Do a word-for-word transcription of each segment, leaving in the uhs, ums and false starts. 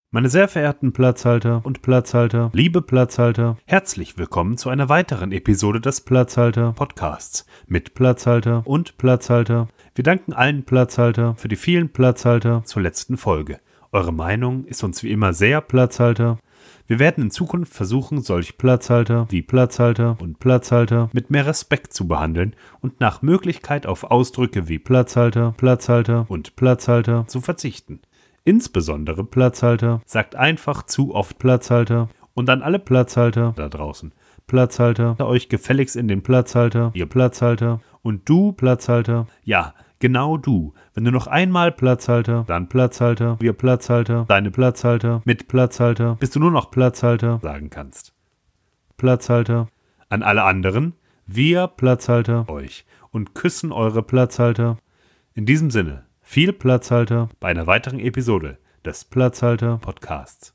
Meine sehr verehrten Platzhalter und Platzhalter, liebe Platzhalter, herzlich willkommen zu einer weiteren Episode des Platzhalter-Podcasts mit Platzhalter und Platzhalter. Wir danken allen Platzhalter für die vielen Platzhalter zur letzten Folge. Eure Meinung ist uns wie immer sehr, Platzhalter. Wir werden in Zukunft versuchen, solch Platzhalter wie Platzhalter und Platzhalter mit mehr Respekt zu behandeln und nach Möglichkeit auf Ausdrücke wie Platzhalter, Platzhalter und Platzhalter zu verzichten. Insbesondere Platzhalter sagt einfach zu oft Platzhalter und an alle Platzhalter da draußen. Platzhalter, euch gefälligst in den Platzhalter, ihr Platzhalter und du Platzhalter, ja, genau du. Wenn du noch einmal Platzhalter, dann Platzhalter, wir Platzhalter, deine Platzhalter, mit Platzhalter, bis du nur noch Platzhalter sagen kannst. Platzhalter, an alle anderen, wir Platzhalter euch und küssen eure Platzhalter. In diesem Sinne, viel Platzhalter bei einer weiteren Episode des Platzhalter-Podcasts.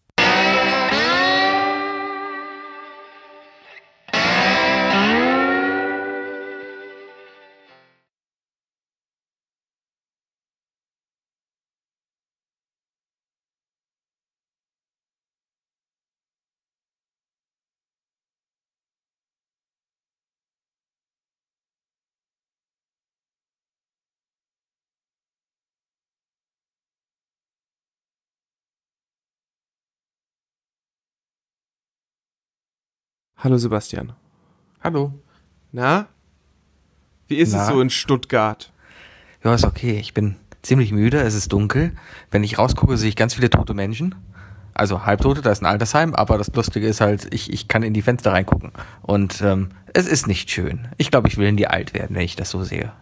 Hallo Sebastian. Hallo. Na? Wie ist Na? es so in Stuttgart? Ja, ist okay. Ich bin ziemlich müde, es ist dunkel. Wenn ich rausgucke, sehe ich ganz viele tote Menschen. Also Halbtote, da ist ein Altersheim, aber das Lustige ist halt, ich, ich kann in die Fenster reingucken. Und ähm, es ist nicht schön. Ich glaube, ich will in die alt werden, wenn ich das so sehe.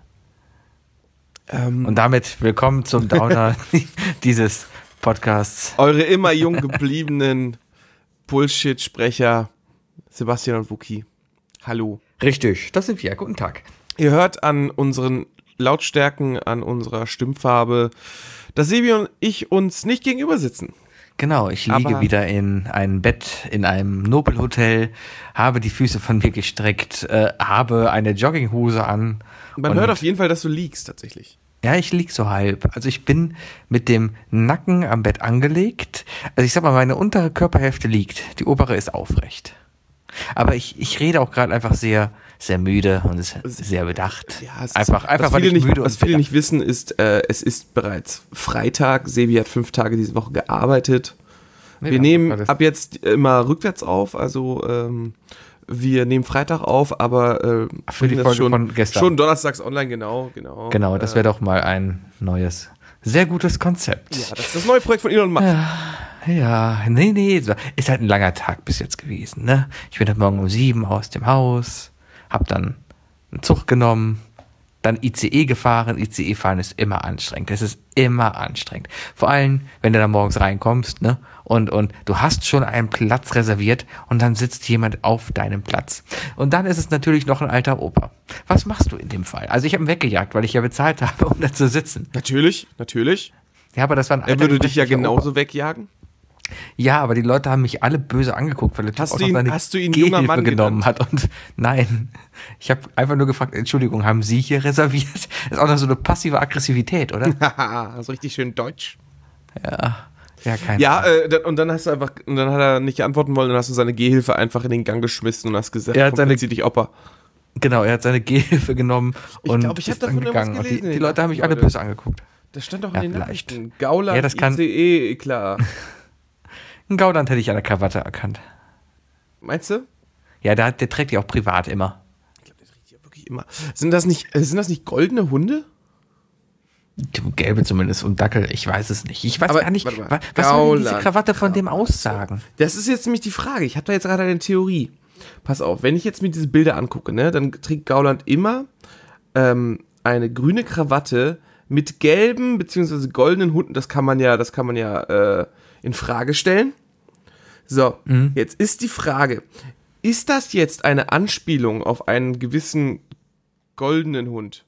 Ähm, Und damit willkommen zum Downer dieses Podcasts. Eure immer jung gebliebenen Bullshit-Sprecher Sebastian und Wookie. Hallo. Richtig, das sind wir. Guten Tag. Ihr hört an unseren Lautstärken, an unserer Stimmfarbe, dass Sebi und ich uns nicht gegenüber sitzen. Genau, ich liege Aber- wieder in einem Bett in einem Nobelhotel, habe die Füße von mir gestreckt, äh, habe eine Jogginghose an. Man und hört auf jeden Fall, dass du liegst tatsächlich. Ja, ich lieg so halb. Also ich bin mit dem Nacken am Bett angelegt. Also ich sag mal, meine untere Körperhälfte liegt, die obere ist aufrecht. Aber ich, ich rede auch gerade einfach sehr, sehr müde und ist sehr bedacht. Ja, es ist- einfach, einfach was weil viele, ich nicht, müde was und viele bedacht. nicht wissen, ist, äh, es ist bereits Freitag. Sebi hat fünf Tage diese Woche gearbeitet. Wir Ja, nehmen alles- ab jetzt immer rückwärts auf, also ähm, wir nehmen Freitag auf, aber äh, Für die bringen das Folge schon, von gestern. schon donnerstags online, genau, genau. Genau, das wäre doch mal ein neues, sehr gutes Konzept. Ja, das ist das neue Projekt von Elon Musk. Ja, nee, nee, so- ist halt ein langer Tag bis jetzt gewesen, ne? Ich bin heute Morgen um sieben aus dem Haus, hab dann einen Zug genommen, dann I C E gefahren. I C E fahren ist immer anstrengend. Es ist immer anstrengend. Vor allem, wenn du da morgens reinkommst, ne? Und, und du hast schon einen Platz reserviert und dann sitzt jemand auf deinem Platz. Und dann ist es natürlich noch ein alter Opa. Was machst du in dem Fall? Also ich habe ihn weggejagt, weil ich ja bezahlt habe, um da zu sitzen. Natürlich, natürlich. Ja, aber das war ein Er alter, würde dich ja gebrechlicher genauso Opa. wegjagen. Ja, aber die Leute haben mich alle böse angeguckt, weil der Typ Hast auch du noch ihn- seine hast du ihn junger Gehhilfe Mann genommen hat. Und nein, ich habe einfach nur gefragt, Entschuldigung, haben Sie hier reserviert? Das ist auch noch so eine passive Aggressivität, oder? Haha, so richtig schön deutsch. Ja, ja, keine Ja, Ahnung. äh, dann- und dann hast du einfach, und dann hat er nicht antworten wollen, dann hast du seine Gehhilfe einfach in den Gang geschmissen und hast gesagt, Er hat komm, seine- verzieh dich Opa. Genau, er hat seine Gehhilfe genommen Ich und glaub, ich hab ist dann davon irgendwas gegangen. Und die, gelesen in die den Leute haben mich alle Nachrichten, böse angeguckt. Das stand doch Ja, in den vielleicht. Nachrichten. Gauland, Ja, das kann- I C E, klar. Einen Gauland hätte ich an der Krawatte erkannt. Meinst du? Ja, der, hat- der trägt die auch privat immer. Ich glaube, das riecht ja wirklich immer. Sind das nicht, äh, sind das nicht goldene Hunde? Gelbe zumindest und Dackel, ich weiß es nicht. Ich weiß Aber, gar nicht, warte mal. wa- was soll denn diese Gauland, Krawatte von dem aussagen? Das ist jetzt nämlich die Frage. Ich habe da jetzt gerade eine Theorie. Pass auf, wenn ich jetzt mir diese Bilder angucke, ne, dann trägt Gauland immer ähm, eine grüne Krawatte mit gelben bzw. goldenen Hunden. Das kann man ja, das kann man ja äh, in Frage stellen. So, Mhm. jetzt ist die Frage: Ist das jetzt eine Anspielung auf einen gewissen goldenen Hund?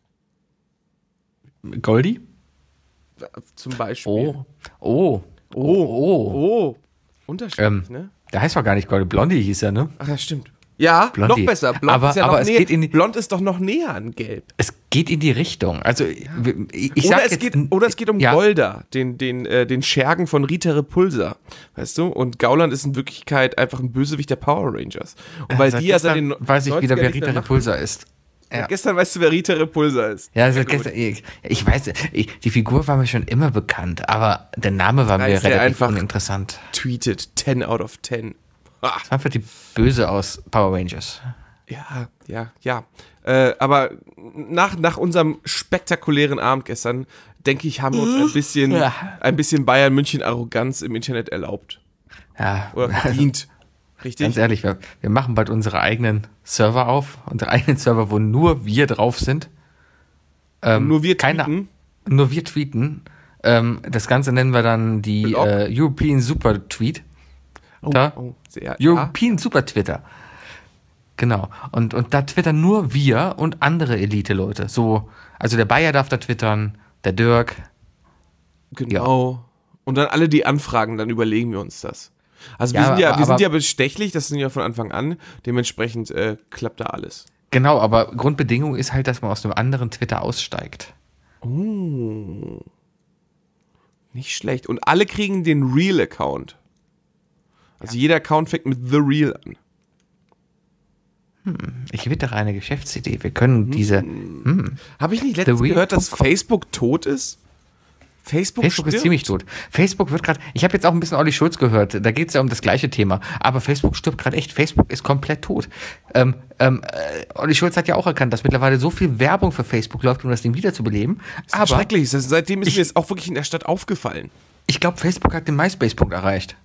Goldi? Zum Beispiel. Oh, oh, Oh, oh. oh. Unterschiedlich, Ähm, ne? Der heißt doch gar nicht Goldi, Blondie hieß er, ne? Ach ja, stimmt. Ja, Blondie. noch besser. Blond, aber, ist ja aber noch es näher, geht in die, Blond ist doch noch näher an Gelb. es geht in die Richtung. Also ich, ich Oder sag es, jetzt, geht, oder es geht um ja, Golda, den, den, äh, den Schergen von Rita Repulsa. Weißt du? Und Gauland ist in Wirklichkeit einfach ein Bösewicht der Power Rangers. Und weil seit die ja seit gestern den weiß ich wieder, wer neunzigern Rita nicht mehr Repulsa ist. machen. Ja. Gestern weißt du, wer Rita Repulsa ist. Ja, also Sehr gut. gestern, ich, ich weiß, ich, die Figur war mir schon immer bekannt, aber der Name war Da mir ist der relativ einfach- uninteressant. Tweeted ten out of ten. Ah. Das war einfach die Böse aus Power Rangers. Ja, ja, ja. Äh, aber nach, nach unserem spektakulären Abend gestern, denke ich, haben wir uns ein bisschen, Ja. ein bisschen Bayern München Arroganz im Internet erlaubt. Ja, Oder verdient. Richtig? ganz ehrlich, wir, wir machen bald unsere eigenen Server auf, unsere eigenen Server, wo nur wir drauf sind. Ähm, Nur wir keine, tweeten. Nur wir tweeten. Ähm, das Ganze nennen wir dann die Blog. äh, European Super Tweet. Oh, Da. oh, sehr, ja. European Super Twitter. Genau. Und, und da twittern nur wir und andere Elite-Leute. So, also der Bayer darf da twittern, der Dirk. Genau. Und dann alle, die anfragen, dann überlegen wir uns das. Also wir, Ja, sind, ja, aber- wir sind aber- ja bestechlich, das sind ja von Anfang an. Dementsprechend äh, klappt da alles. Genau, aber Grundbedingung ist halt, dass man aus einem anderen Twitter aussteigt. Oh. Nicht schlecht. Und alle kriegen den Real-Account. Also jeder Account fängt mit The Real an. Ich wittere eine Geschäftsidee. Wir können diese. Hm, Habe ich nicht letztens The Real gehört, dass Punkt com. Facebook tot ist? Facebook, Facebook ist stirbt? ziemlich tot. Facebook wird gerade. Ich habe jetzt auch ein bisschen Olli Schulz gehört. Da geht es ja um das gleiche Thema. Aber Facebook stirbt gerade echt. Facebook ist komplett tot. Ähm, ähm, äh, Olli Schulz hat ja auch erkannt, dass mittlerweile so viel Werbung für Facebook läuft, um das Ding wiederzubeleben. Das ist Aber schrecklich. Das, seitdem ist Ich- mir jetzt auch wirklich in der Stadt aufgefallen. ich glaube, Facebook hat den MySpace-Punkt erreicht.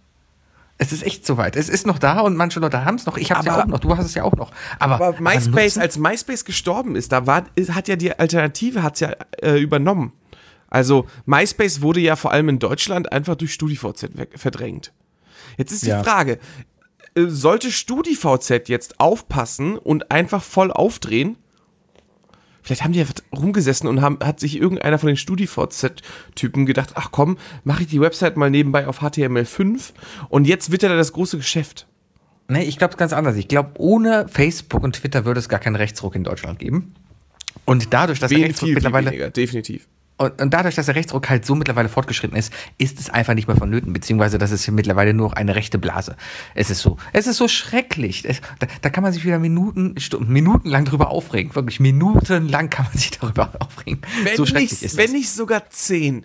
Es ist echt soweit. Es ist noch da und manche Leute haben es noch. Ich habe es ja Aber- auch noch. Du hast es ja auch noch. Aber, Aber MySpace, nutzen- als MySpace gestorben ist, da war, ist- hat ja die Alternative hat's ja äh, übernommen. Also MySpace wurde ja vor allem in Deutschland einfach durch StudiVZ weg- verdrängt. Jetzt ist die Ja. Frage, äh, sollte StudiVZ jetzt aufpassen und einfach voll aufdrehen? Vielleicht haben die einfach rumgesessen und haben, hat sich irgendeiner von den StudiVZ-Typen gedacht, ach komm, mache ich die Website mal nebenbei auf H T M L fünf und jetzt wird er da das große Geschäft. Nee, ich glaube es ganz anders. Ich glaube, ohne Facebook und Twitter würde es gar keinen Rechtsruck in Deutschland geben. Und dadurch, dass der Wen Rechtsruck viel, viel mittlerweile weniger, definitiv. und, und dadurch, dass der Rechtsruck halt so mittlerweile fortgeschritten ist, ist es einfach nicht mehr vonnöten, beziehungsweise das ist mittlerweile nur noch eine rechte Blase. Es ist so, es ist so schrecklich. Es, da, da kann man sich wieder Minuten, Stunden, minutenlang drüber aufregen. Wirklich minutenlang kann man sich darüber aufregen. Wenn, so schrecklich nicht, ist wenn es. nicht sogar zehn.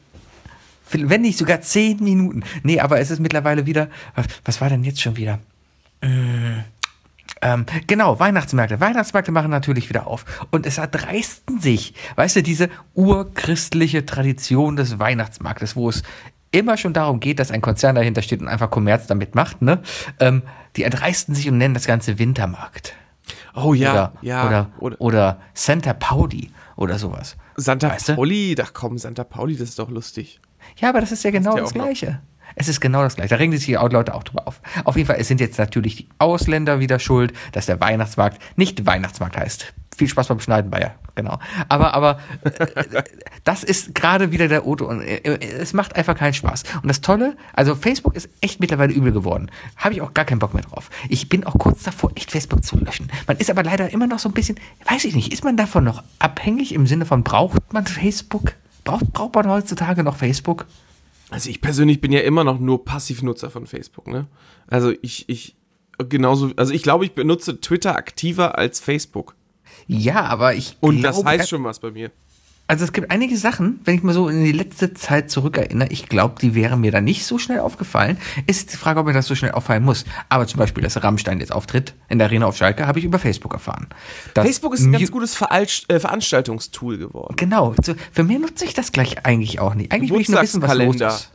Wenn nicht sogar zehn Minuten. Nee, aber es ist mittlerweile wieder, was, was war denn jetzt schon wieder? Mm, ähm, genau, Weihnachtsmärkte. Weihnachtsmärkte machen natürlich wieder auf. Und es erdreisten sich, weißt du, diese urchristliche Tradition des Weihnachtsmarktes, wo es immer schon darum geht, dass ein Konzern dahinter steht und einfach Kommerz damit macht, ne? Ähm, die erdreisten sich und nennen das Ganze Wintermarkt. Oh ja, oder, ja. Oder, Oder oder Santa Pauli oder sowas. Santa weißt du? Pauli, ach komm, Santa Pauli, das ist doch lustig. Ja, aber das ist ja genau ja das auch noch. Gleiche. Es ist genau das Gleiche. Da regen sich die Leute auch drüber auf. Auf jeden Fall, es sind jetzt natürlich die Ausländer wieder schuld, dass der Weihnachtsmarkt nicht Weihnachtsmarkt heißt. Viel Spaß beim Schneiden, Bayer. Genau. Aber, aber äh, das ist gerade wieder der Otto. Und äh, es macht einfach keinen Spaß. Und das Tolle, also Facebook ist echt mittlerweile übel geworden. Habe ich auch gar keinen Bock mehr drauf. Ich bin auch kurz davor, echt Facebook zu löschen. Man ist aber leider immer noch so ein bisschen, weiß ich nicht, ist man davon noch abhängig im Sinne von, braucht man Facebook? Braucht, braucht man heutzutage noch Facebook? Also ich persönlich bin ja immer noch nur Passivnutzer von Facebook, ne? Also ich, ich, genauso, also ich glaube, ich benutze Twitter aktiver als Facebook. Ja, aber ich Und glaube, das heißt schon was bei mir. also es gibt einige Sachen, wenn ich mal so in die letzte Zeit zurückerinnere, ich glaube, die wären mir da nicht so schnell aufgefallen. Ist die Frage, ob mir das so schnell auffallen muss. Aber zum Beispiel, dass Rammstein jetzt auftritt in der Arena auf Schalke, habe ich über Facebook erfahren. Dass Facebook ist ein Mu- ganz gutes Veralsch- äh, Veranstaltungstool geworden. Genau, so, für mehr nutze ich das gleich eigentlich auch nicht. Eigentlich will ich nur wissen, was los Geburtstagskalender. ist.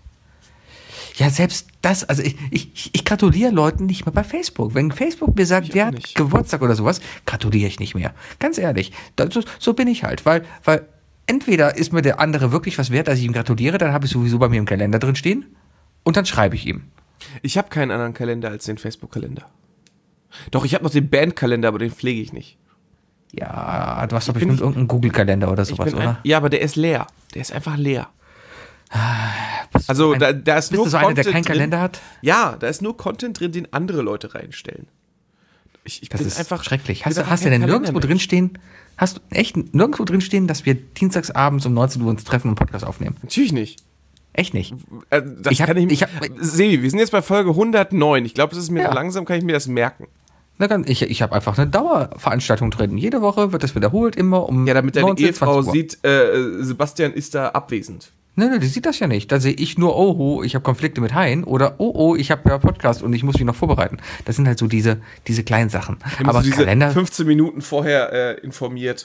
Ja, selbst das, also ich, ich, ich gratuliere Leuten nicht mehr bei Facebook. Wenn Facebook mir sagt, Ich wer auch hat nicht. Geburtstag oder sowas, gratuliere ich nicht mehr. Ganz ehrlich, das, so, so bin ich halt, weil, weil entweder ist mir der andere wirklich was wert, dass ich ihm gratuliere, dann habe ich sowieso bei mir im Kalender drin stehen und dann schreibe ich ihm. Ich habe keinen anderen Kalender als den Facebook-Kalender. Doch, ich habe noch den Bandkalender, aber den pflege ich nicht. Ja, du hast doch bin bestimmt nicht- irgendeinen Google-Kalender oder Ich sowas, bin ein, oder? ja, aber der ist leer. Der ist einfach leer. Bist Also du ein, da, da ist bist nur du so einer, der Content keinen drin. Kalender hat? Ja, da ist nur Content drin, den andere Leute reinstellen. Ich, ich Das bin ist einfach schrecklich. bin Hast du, einfach hast du kein denn nirgendwo Kalendermensch. drinstehen, hast du echt nirgendwo drinstehen, dass wir dienstagsabends um neunzehn Uhr uns treffen und einen Podcast aufnehmen? Natürlich nicht. Echt nicht. Äh, das Ich hab- kann ich, ich hab- Sebi, wir sind jetzt bei Folge hundertneun. Ich glaube, das ist mir Ja. langsam, kann ich mir das merken. Na, ganz- ich ich habe einfach eine Dauerveranstaltung drin. Jede Woche wird das wiederholt, immer um Ja, damit deine neunzehn, Ehefrau zwanzig Uhr. sieht, äh, Sebastian ist da abwesend. Nein, nein, die sieht das ja nicht. Da sehe ich nur, oh, oh ich habe Konflikte mit Hein oder oh, oh, ich habe ja Podcast und ich muss mich noch vorbereiten. Das sind halt so diese, diese kleinen Sachen. Haben Aber Sie diese Kalender, fünfzehn Minuten vorher äh, informiert.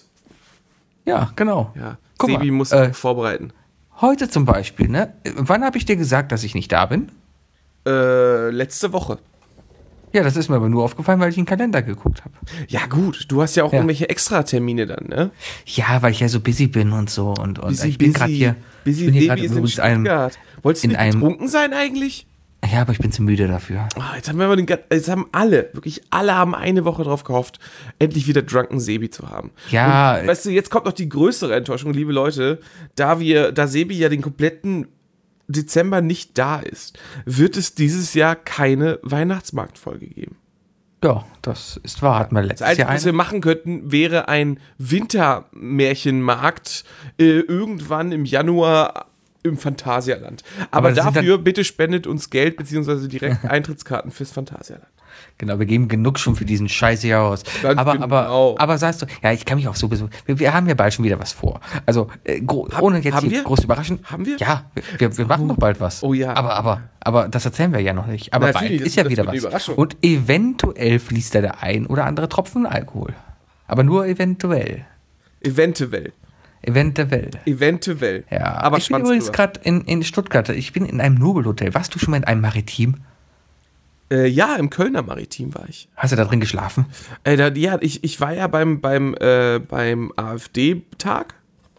ja, genau. Ja, Guck Sebi mal, muss äh, vorbereiten. Heute zum Beispiel, ne? Wann habe ich dir gesagt, dass ich nicht da bin? Äh, letzte Woche. Ja, das ist mir aber nur aufgefallen, weil ich in den Kalender geguckt habe. Ja gut, du hast ja auch Ja. irgendwelche Extratermine dann, ne? Ja, weil ich ja so busy bin und so und, und ich bin gerade hier, busy ich bin hier Sebi gerade ist in übrigens einem, Stuttgart. Wolltest du in nicht einem- betrunken sein eigentlich? ja, aber ich bin zu müde dafür. Ah, jetzt haben wir aber den, ga- jetzt haben alle, wirklich alle haben eine Woche drauf gehofft, endlich wieder Drunken Sebi zu haben. Ja, Und, weißt du, jetzt kommt noch die größere Enttäuschung, liebe Leute, da wir, da Sebi ja den kompletten Dezember nicht da ist, wird es dieses Jahr keine Weihnachtsmarktfolge geben. ja, das ist wahr. Hatten wir Das letztes Einzige, Jahr was wir eine. machen könnten, wäre ein Wintermärchenmarkt äh, irgendwann im Januar im Phantasialand. Aber, Aber das sind dafür bitte spendet uns Geld beziehungsweise direkt Eintrittskarten fürs Phantasialand. Genau, wir geben genug schon für diesen Scheiß hier aus. Ganz Aber, genau. aber, aber sagst du, ja, ich kann mich auch sowieso, wir, wir haben ja bald schon wieder was vor. Also, äh, gro- Hab- ohne jetzt haben hier wir? groß überraschen. Haben wir? Ja, wir, wir, wir machen doch bald was. Oh ja. Aber, aber, aber das erzählen wir ja noch nicht. Aber Natürlich, bald das- ist ja das wieder wird eine was. Überraschung. Und eventuell fließt da der ein oder andere Tropfen Alkohol. Aber nur eventuell. Eventuell. Eventuell. Eventuell. Ja, aber ich bin Schwanz übrigens drüber. gerade in, in Stuttgart. Ich bin in einem Nobelhotel. Warst du schon mal in einem Maritim? Äh, ja, im Kölner Maritim war ich. Hast du da drin geschlafen? Äh, da, ja, ich, ich war ja beim, beim, äh, beim AfD-Tag.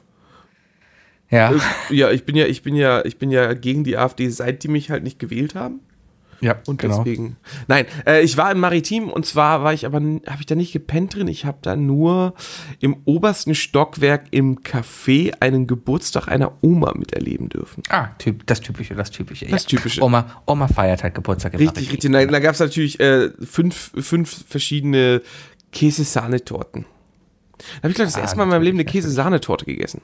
Ja. Äh, ja, ich bin ja, ich bin ja, ich bin ja gegen die AfD, seit die mich halt nicht gewählt haben. Ja, Und genau. deswegen. Nein, äh, ich war im Maritim und zwar war ich aber, habe ich da nicht gepennt drin. Ich habe da nur im obersten Stockwerk im Café einen Geburtstag einer Oma miterleben dürfen. Ah, typ, das Typische, das Typische. Das ja. Typische. Oma, Oma feiert halt Geburtstag im Richtig, Maritim. richtig. Da, da gab es natürlich äh, fünf, fünf verschiedene Käse-Sahnetorten. Da habe ich, glaube ich, das Ah, erste Mal in meinem Leben eine natürlich, Käse-Sahnetorte gegessen.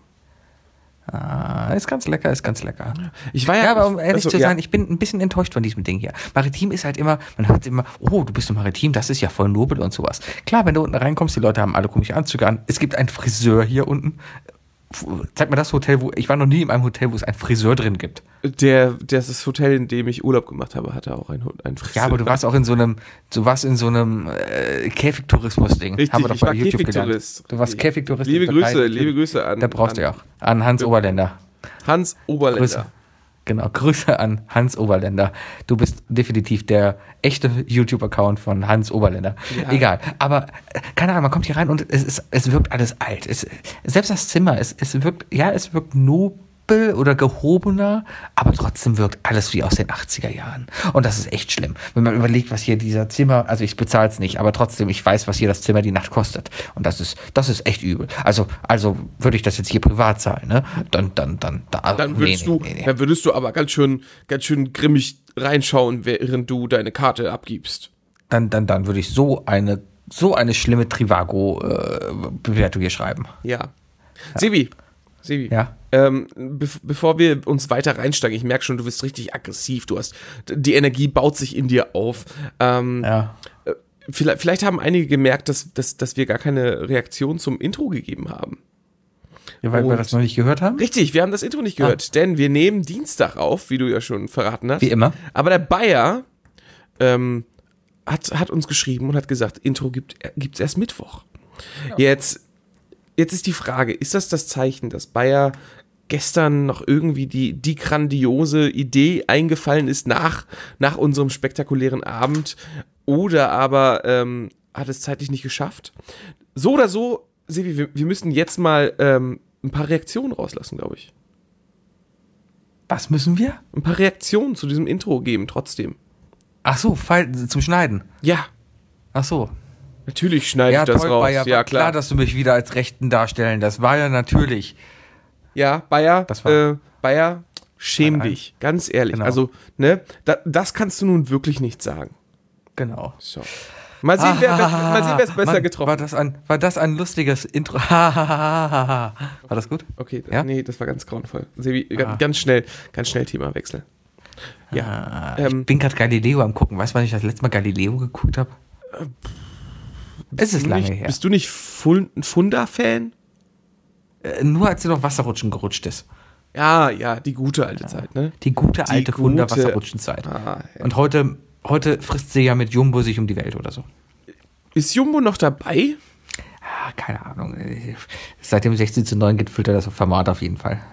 Ah, ist ganz lecker, ist ganz lecker. Ich war ja, Ja, aber um ehrlich also, zu ja. sein, ich bin ein bisschen enttäuscht von diesem Ding hier. Maritim ist halt immer, man hört immer, oh, du bist im Maritim, das ist ja voll nobel und sowas. Klar, wenn du unten reinkommst, die Leute haben alle komische Anzüge an. Es gibt einen Friseur hier unten. F- Zeig mir das Hotel, wo, ich war noch nie in einem Hotel, wo es einen Friseur drin gibt. Der, das Hotel, in dem ich Urlaub gemacht habe, hatte auch einen, einen Friseur. Ja, aber du warst auch in so einem, du warst in so einem äh, Käfigtourismus-Ding. Richtig, Haben wir doch ich bei war YouTube gelernt. Käfigtourist. Du warst Käfigtourist. Liebe in der Türkei. Grüße, liebe Grüße an. Da brauchst an du ja auch. An Hans Oberländer. Hans Oberländer. Grüße. Genau, Grüße an Hans Oberländer. Du bist definitiv der echte YouTube-Account von Hans Oberländer. Ja. Egal, aber äh, keine Ahnung, man kommt hier rein und es, ist, es wirkt alles alt. Es, selbst das Zimmer, es, es wirkt, ja, es wirkt nobel oder gehobener, aber trotzdem wirkt alles wie aus den achtziger Jahren. Und das ist echt schlimm. Wenn man überlegt, was hier dieser Zimmer, also ich bezahle es nicht, aber trotzdem, ich weiß, was hier das Zimmer die Nacht kostet. Und das ist, das ist echt übel. Also, also würde ich das jetzt hier privat zahlen, ne? Dann, dann, dann, da, Dann würdest, nee, nee, du, nee, nee. dann würdest du aber ganz schön, ganz schön grimmig reinschauen, während du deine Karte abgibst. dann, dann, dann würde ich so eine, so eine schlimme Trivago-Bewertung hier schreiben. Ja. Sebi, Sebi, Ja. ähm, be bevor wir uns weiter reinsteigen, ich merke schon, du bist richtig aggressiv, du hast, die Energie baut sich in dir auf. Ähm, Ja. vielleicht, vielleicht haben einige gemerkt, dass, dass, dass wir gar keine Reaktion zum Intro gegeben haben. Ja, weil wir Und- das noch nicht gehört haben? Richtig, wir haben das Intro nicht gehört, denn wir nehmen Dienstag auf, wie du ja schon verraten hast. Wie immer. Aber der Bayer ähm, hat, hat uns geschrieben und hat gesagt, Intro gibt es erst Mittwoch. Jetzt, jetzt ist die Frage, ist das das Zeichen, dass Bayer gestern noch irgendwie die, die grandiose Idee eingefallen ist nach, nach unserem spektakulären Abend oder aber ähm, hat es zeitlich nicht geschafft? So oder so, Sebi, wir, wir müssen jetzt mal ähm, ein paar Reaktionen rauslassen, glaube ich. Was müssen wir? Ein paar Reaktionen zu diesem Intro geben, trotzdem. Ach so, Fall, zum Schneiden. Ja, Ach so. natürlich schneide Ja, ich das toll, raus. Bayer, ja, war klar. klar, dass du mich wieder als Rechten darstellen. Das war ja natürlich. Ja, Bayer, Das war- äh, Bayer, schäm Nein, dich, ganz ehrlich. Genau. Also, ne, da, das kannst du nun wirklich nicht sagen. Genau. So. Mal sehen, wer mal sehen, wer es besser Mann, getroffen war das ein War das ein lustiges Intro? War das gut? Okay, Ja? nee, das war ganz grauenvoll. Sebi, Ah. ganz, ganz schnell, ganz schnell Themawechsel. Ja, Ah, ähm, ich bin gerade Galileo am gucken. Weißt du, wann ich das letzte Mal Galileo geguckt habe? Es ist du lange nicht, her. Bist du nicht Fun- ein Funda-Fan? Äh, Nur als sie noch Wasserrutschen gerutscht ist. Ja, ja, die gute alte Zeit, ne? Die gute alte gute- Funder-Wasserrutschenzeit. Ah, ja. Und heute, heute frisst sie ja mit Jumbo sich um die Welt oder so. Ist Jumbo noch dabei? Ah, keine Ahnung. Seit dem sechzehn zu neun geht, füllt er das auf Format auf jeden Fall.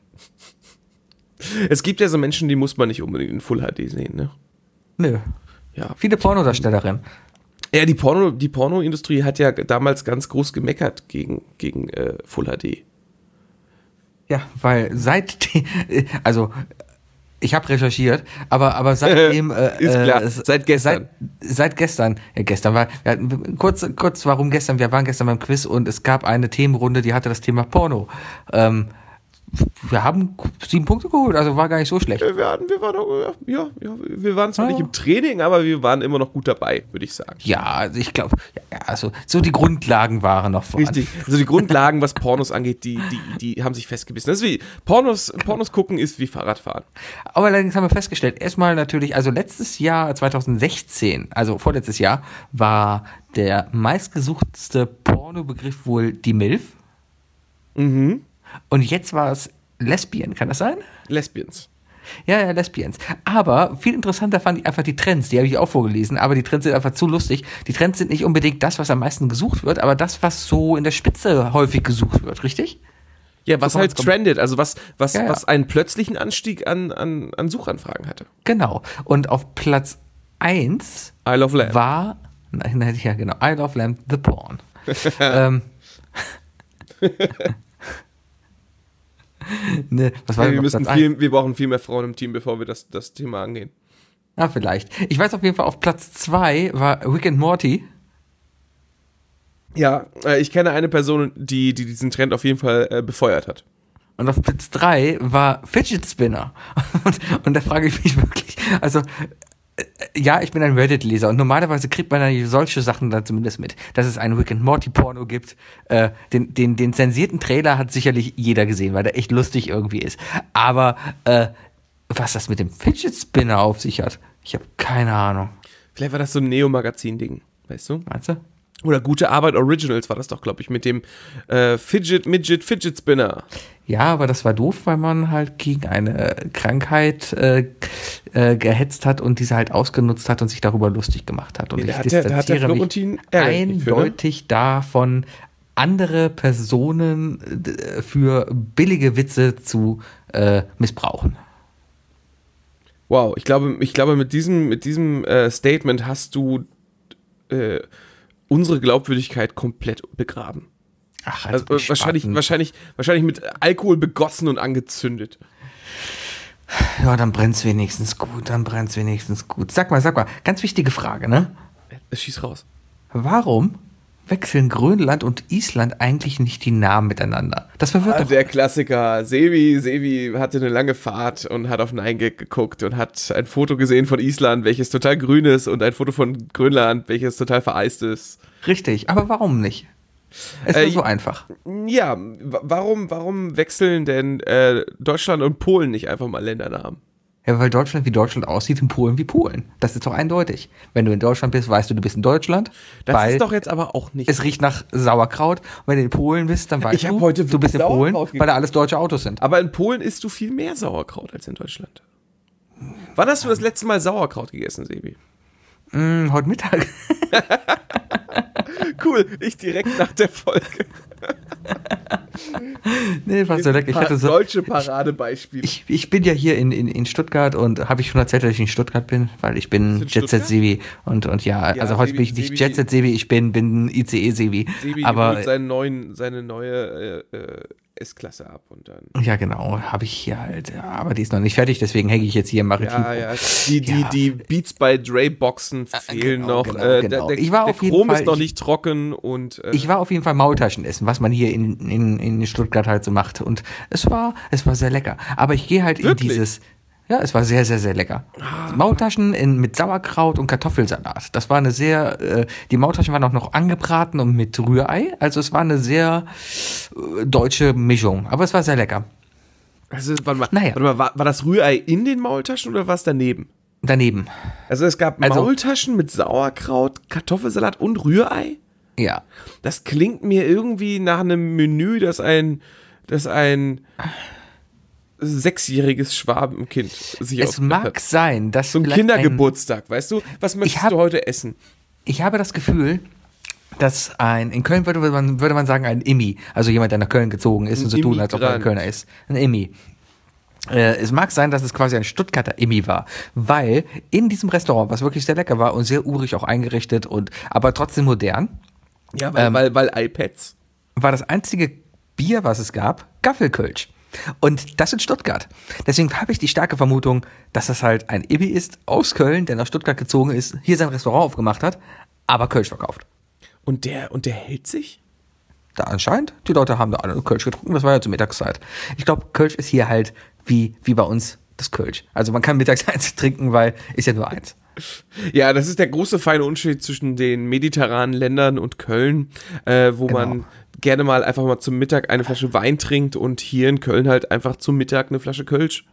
Es gibt ja so Menschen, die muss man nicht unbedingt in Full H D sehen, ne? Nö. Ja. Viele Pornodarstellerinnen. Ja, die Porno, die Pornoindustrie hat ja damals ganz groß gemeckert gegen, gegen äh, Full H D. Ja, weil seit, die, also ich habe recherchiert, aber aber seitdem äh, Ist klar, äh, seit gestern. Seit, seit gestern, ja gestern war, wir hatten, kurz kurz warum gestern, wir waren gestern beim Quiz und es gab eine Themenrunde, die hatte das Thema Porno. Ähm, wir haben sieben Punkte geholt, also war gar nicht so schlecht. Wir waren, wir waren, auch, ja, ja, wir waren zwar Ja. nicht im Training, aber wir waren immer noch gut dabei, würde ich sagen. Ja, also ich glaube, ja, also so die Grundlagen waren noch vorhanden. Richtig. Also die Grundlagen, was Pornos angeht, die, die, die haben sich festgebissen. Das ist wie Pornos, Pornos gucken ist wie Fahrradfahren. Aber allerdings haben wir festgestellt, erstmal natürlich, also letztes Jahr, zwanzig sechzehn, also vorletztes Jahr, war der meistgesuchtste Pornobegriff wohl die MILF. Mhm. Und jetzt war es Lesbian, kann das sein? Lesbians. Ja, ja, Lesbians. Aber viel interessanter fand ich einfach die Trends, die habe ich auch vorgelesen, aber die Trends sind einfach zu lustig. Die Trends sind nicht unbedingt das, was am meisten gesucht wird, aber das, was so in der Spitze häufig gesucht wird, richtig? Ja, was So, halt jetzt kommt- trendet, also was, was, Ja, ja. was einen plötzlichen Anstieg an, an, an Suchanfragen hatte. Genau. Und auf Platz eins I love Lamb. war, nein, nein, ja genau, I Love Lamb, The Porn. ähm, ne, was war Ja, denn wir, auf müssen Platz viel, wir brauchen viel mehr Frauen im Team, bevor wir das, das Thema angehen. Ah, vielleicht. Ich weiß auf jeden Fall, auf Platz zwei war Rick and Morty. Ja, äh, ich kenne eine Person, die, die diesen Trend auf jeden Fall äh, befeuert hat. Und auf Platz drei war Fidget Spinner. Und, und da frage ich mich wirklich, also, äh, ja, ich bin ein Reddit-Leser und normalerweise kriegt man dann solche Sachen dann zumindest mit, dass es einen Rick and Morty Porno gibt. Äh, den, den, den zensierten Trailer hat sicherlich jeder gesehen, weil der echt lustig irgendwie ist. Aber, äh, was das mit dem Fidget Spinner auf sich hat, ich habe keine Ahnung. Vielleicht war das so ein Neo-Magazin-Ding, weißt du? Meinst du? Oder Gute Arbeit Originals war das doch, glaube ich, mit dem äh, Fidget, Midget, Fidget Spinner. Ja, aber das war doof, weil man halt gegen eine Krankheit äh, äh, gehetzt hat und diese halt ausgenutzt hat und sich darüber lustig gemacht hat. Und Ja, ich da hat der- da hat der distanziere mich Florentin ärgerlich für, ne? eindeutig davon, andere Personen äh, für billige Witze zu äh, missbrauchen. Wow, ich glaube, ich glaube mit diesem, mit diesem äh, Statement hast du äh, unsere Glaubwürdigkeit komplett begraben. Ach, Also, also äh, wahrscheinlich, wahrscheinlich, wahrscheinlich mit Alkohol begossen und angezündet. Ja, dann brennt's wenigstens gut, dann brennt's wenigstens gut. Sag mal, sag mal, ganz wichtige Frage, ne? Äh, Schieß raus. Warum wechseln Grönland und Island eigentlich nicht die Namen miteinander? Das verwirrt Ah, doch. der Klassiker. Sevi, Sevi hatte eine lange Fahrt und hat auf Nine Gag geguckt und hat ein Foto gesehen von Island, welches total grün ist, und ein Foto von Grönland, welches total vereist ist. Richtig, aber warum nicht? Es Äh, ist so einfach. Ja, wa- warum, warum wechseln denn äh, Deutschland und Polen nicht einfach mal Ländernamen? Ja, weil Deutschland wie Deutschland aussieht und Polen wie Polen. Das ist doch eindeutig. Wenn du in Deutschland bist, weißt du, du bist in Deutschland. Das weil ist doch jetzt aber auch nicht. es riecht nach Sauerkraut. Und wenn du in Polen bist, dann weißt Ich hab du, heute du bist in Sauerkraut Polen, gegessen. weil da alles deutsche Autos sind. Aber in Polen isst du viel mehr Sauerkraut als in Deutschland. Wann hast du das letzte Mal Sauerkraut gegessen, Sebi? Mm, heute Mittag. Cool, ich direkt nach der Folge. Nee, war so lecker. Ich hatte so, Deutsche Paradebeispiele. ich, ich bin ja hier in, in, in Stuttgart und habe ich schon erzählt, dass ich in Stuttgart bin, weil ich bin in Jet Set Stuttgart? Sebi und, und ja, Ja, also heute Sebi- bin ich nicht Sebi- Jet Set Sebi, ich bin, bin I C E Sebi. Sebi aber holt seinen neuen, seine neue äh, äh, S-Klasse ab und dann. ja, genau, habe ich hier halt, ja, aber die ist noch nicht fertig, deswegen hänge ich jetzt hier im Maritim. Ja, ja. Die, die, Ja. die Beats by Dre Boxen fehlen genau, noch. genau, äh, genau. Der, der, Ich war der auf jeden Chrom Fall- ist noch ich- nicht trocken und. Äh, Ich war auf jeden Fall Maultaschen essen, was man hier in, in, in Stuttgart halt so macht. Und es war, es war sehr lecker. Aber ich gehe halt Wirklich? in dieses, Ja, es war sehr, sehr, sehr lecker. Maultaschen in, mit Sauerkraut und Kartoffelsalat. Das war eine sehr, äh, die Maultaschen waren auch noch angebraten und mit Rührei. Also es war eine sehr äh, deutsche Mischung. Aber es war sehr lecker. Also, warte mal, Naja. warte mal war, war das Rührei in den Maultaschen oder war es daneben? Daneben. Also es gab Also- Maultaschen mit Sauerkraut, Kartoffelsalat und Rührei? Ja. Das klingt mir irgendwie nach einem Menü, das ein, das ein sechsjähriges Schwabenkind sich Es ausgedacht mag hat. sein, dass So ein vielleicht Kindergeburtstag, weißt du? Was möchtest hab- du heute essen? Ein, ich habe das Gefühl, dass ein, in Köln würde man, würde man sagen, ein Immi, also jemand, der nach Köln gezogen ist Ein und so tun, als ob er ein Immigrant. Kölner ist. Ein Immi. Äh, es mag sein, dass es quasi ein Stuttgarter Immi war, weil in diesem Restaurant, was wirklich sehr lecker war und sehr urig auch eingerichtet und aber trotzdem modern, Ja, weil, Ähm, weil, weil iPads. war das einzige Bier, was es gab, Gaffelkölsch. Und das in Stuttgart. Deswegen habe ich die starke Vermutung, dass das halt ein Immi ist aus Köln, der nach Stuttgart gezogen ist, hier sein Restaurant aufgemacht hat, aber Kölsch verkauft. Und der, und der hält sich? Da anscheinend, die Leute haben da alle Kölsch getrunken, das war ja zur Mittagszeit. Ich glaube, Kölsch ist hier halt wie, wie bei uns das Kölsch. Also man kann mittags eins trinken, weil ist ja nur eins. Ja, das ist der große feine Unterschied zwischen den mediterranen Ländern und Köln, äh, wo Genau. man gerne mal einfach mal zum Mittag eine Flasche Wein trinkt und hier in Köln halt einfach zum Mittag eine Flasche Kölsch.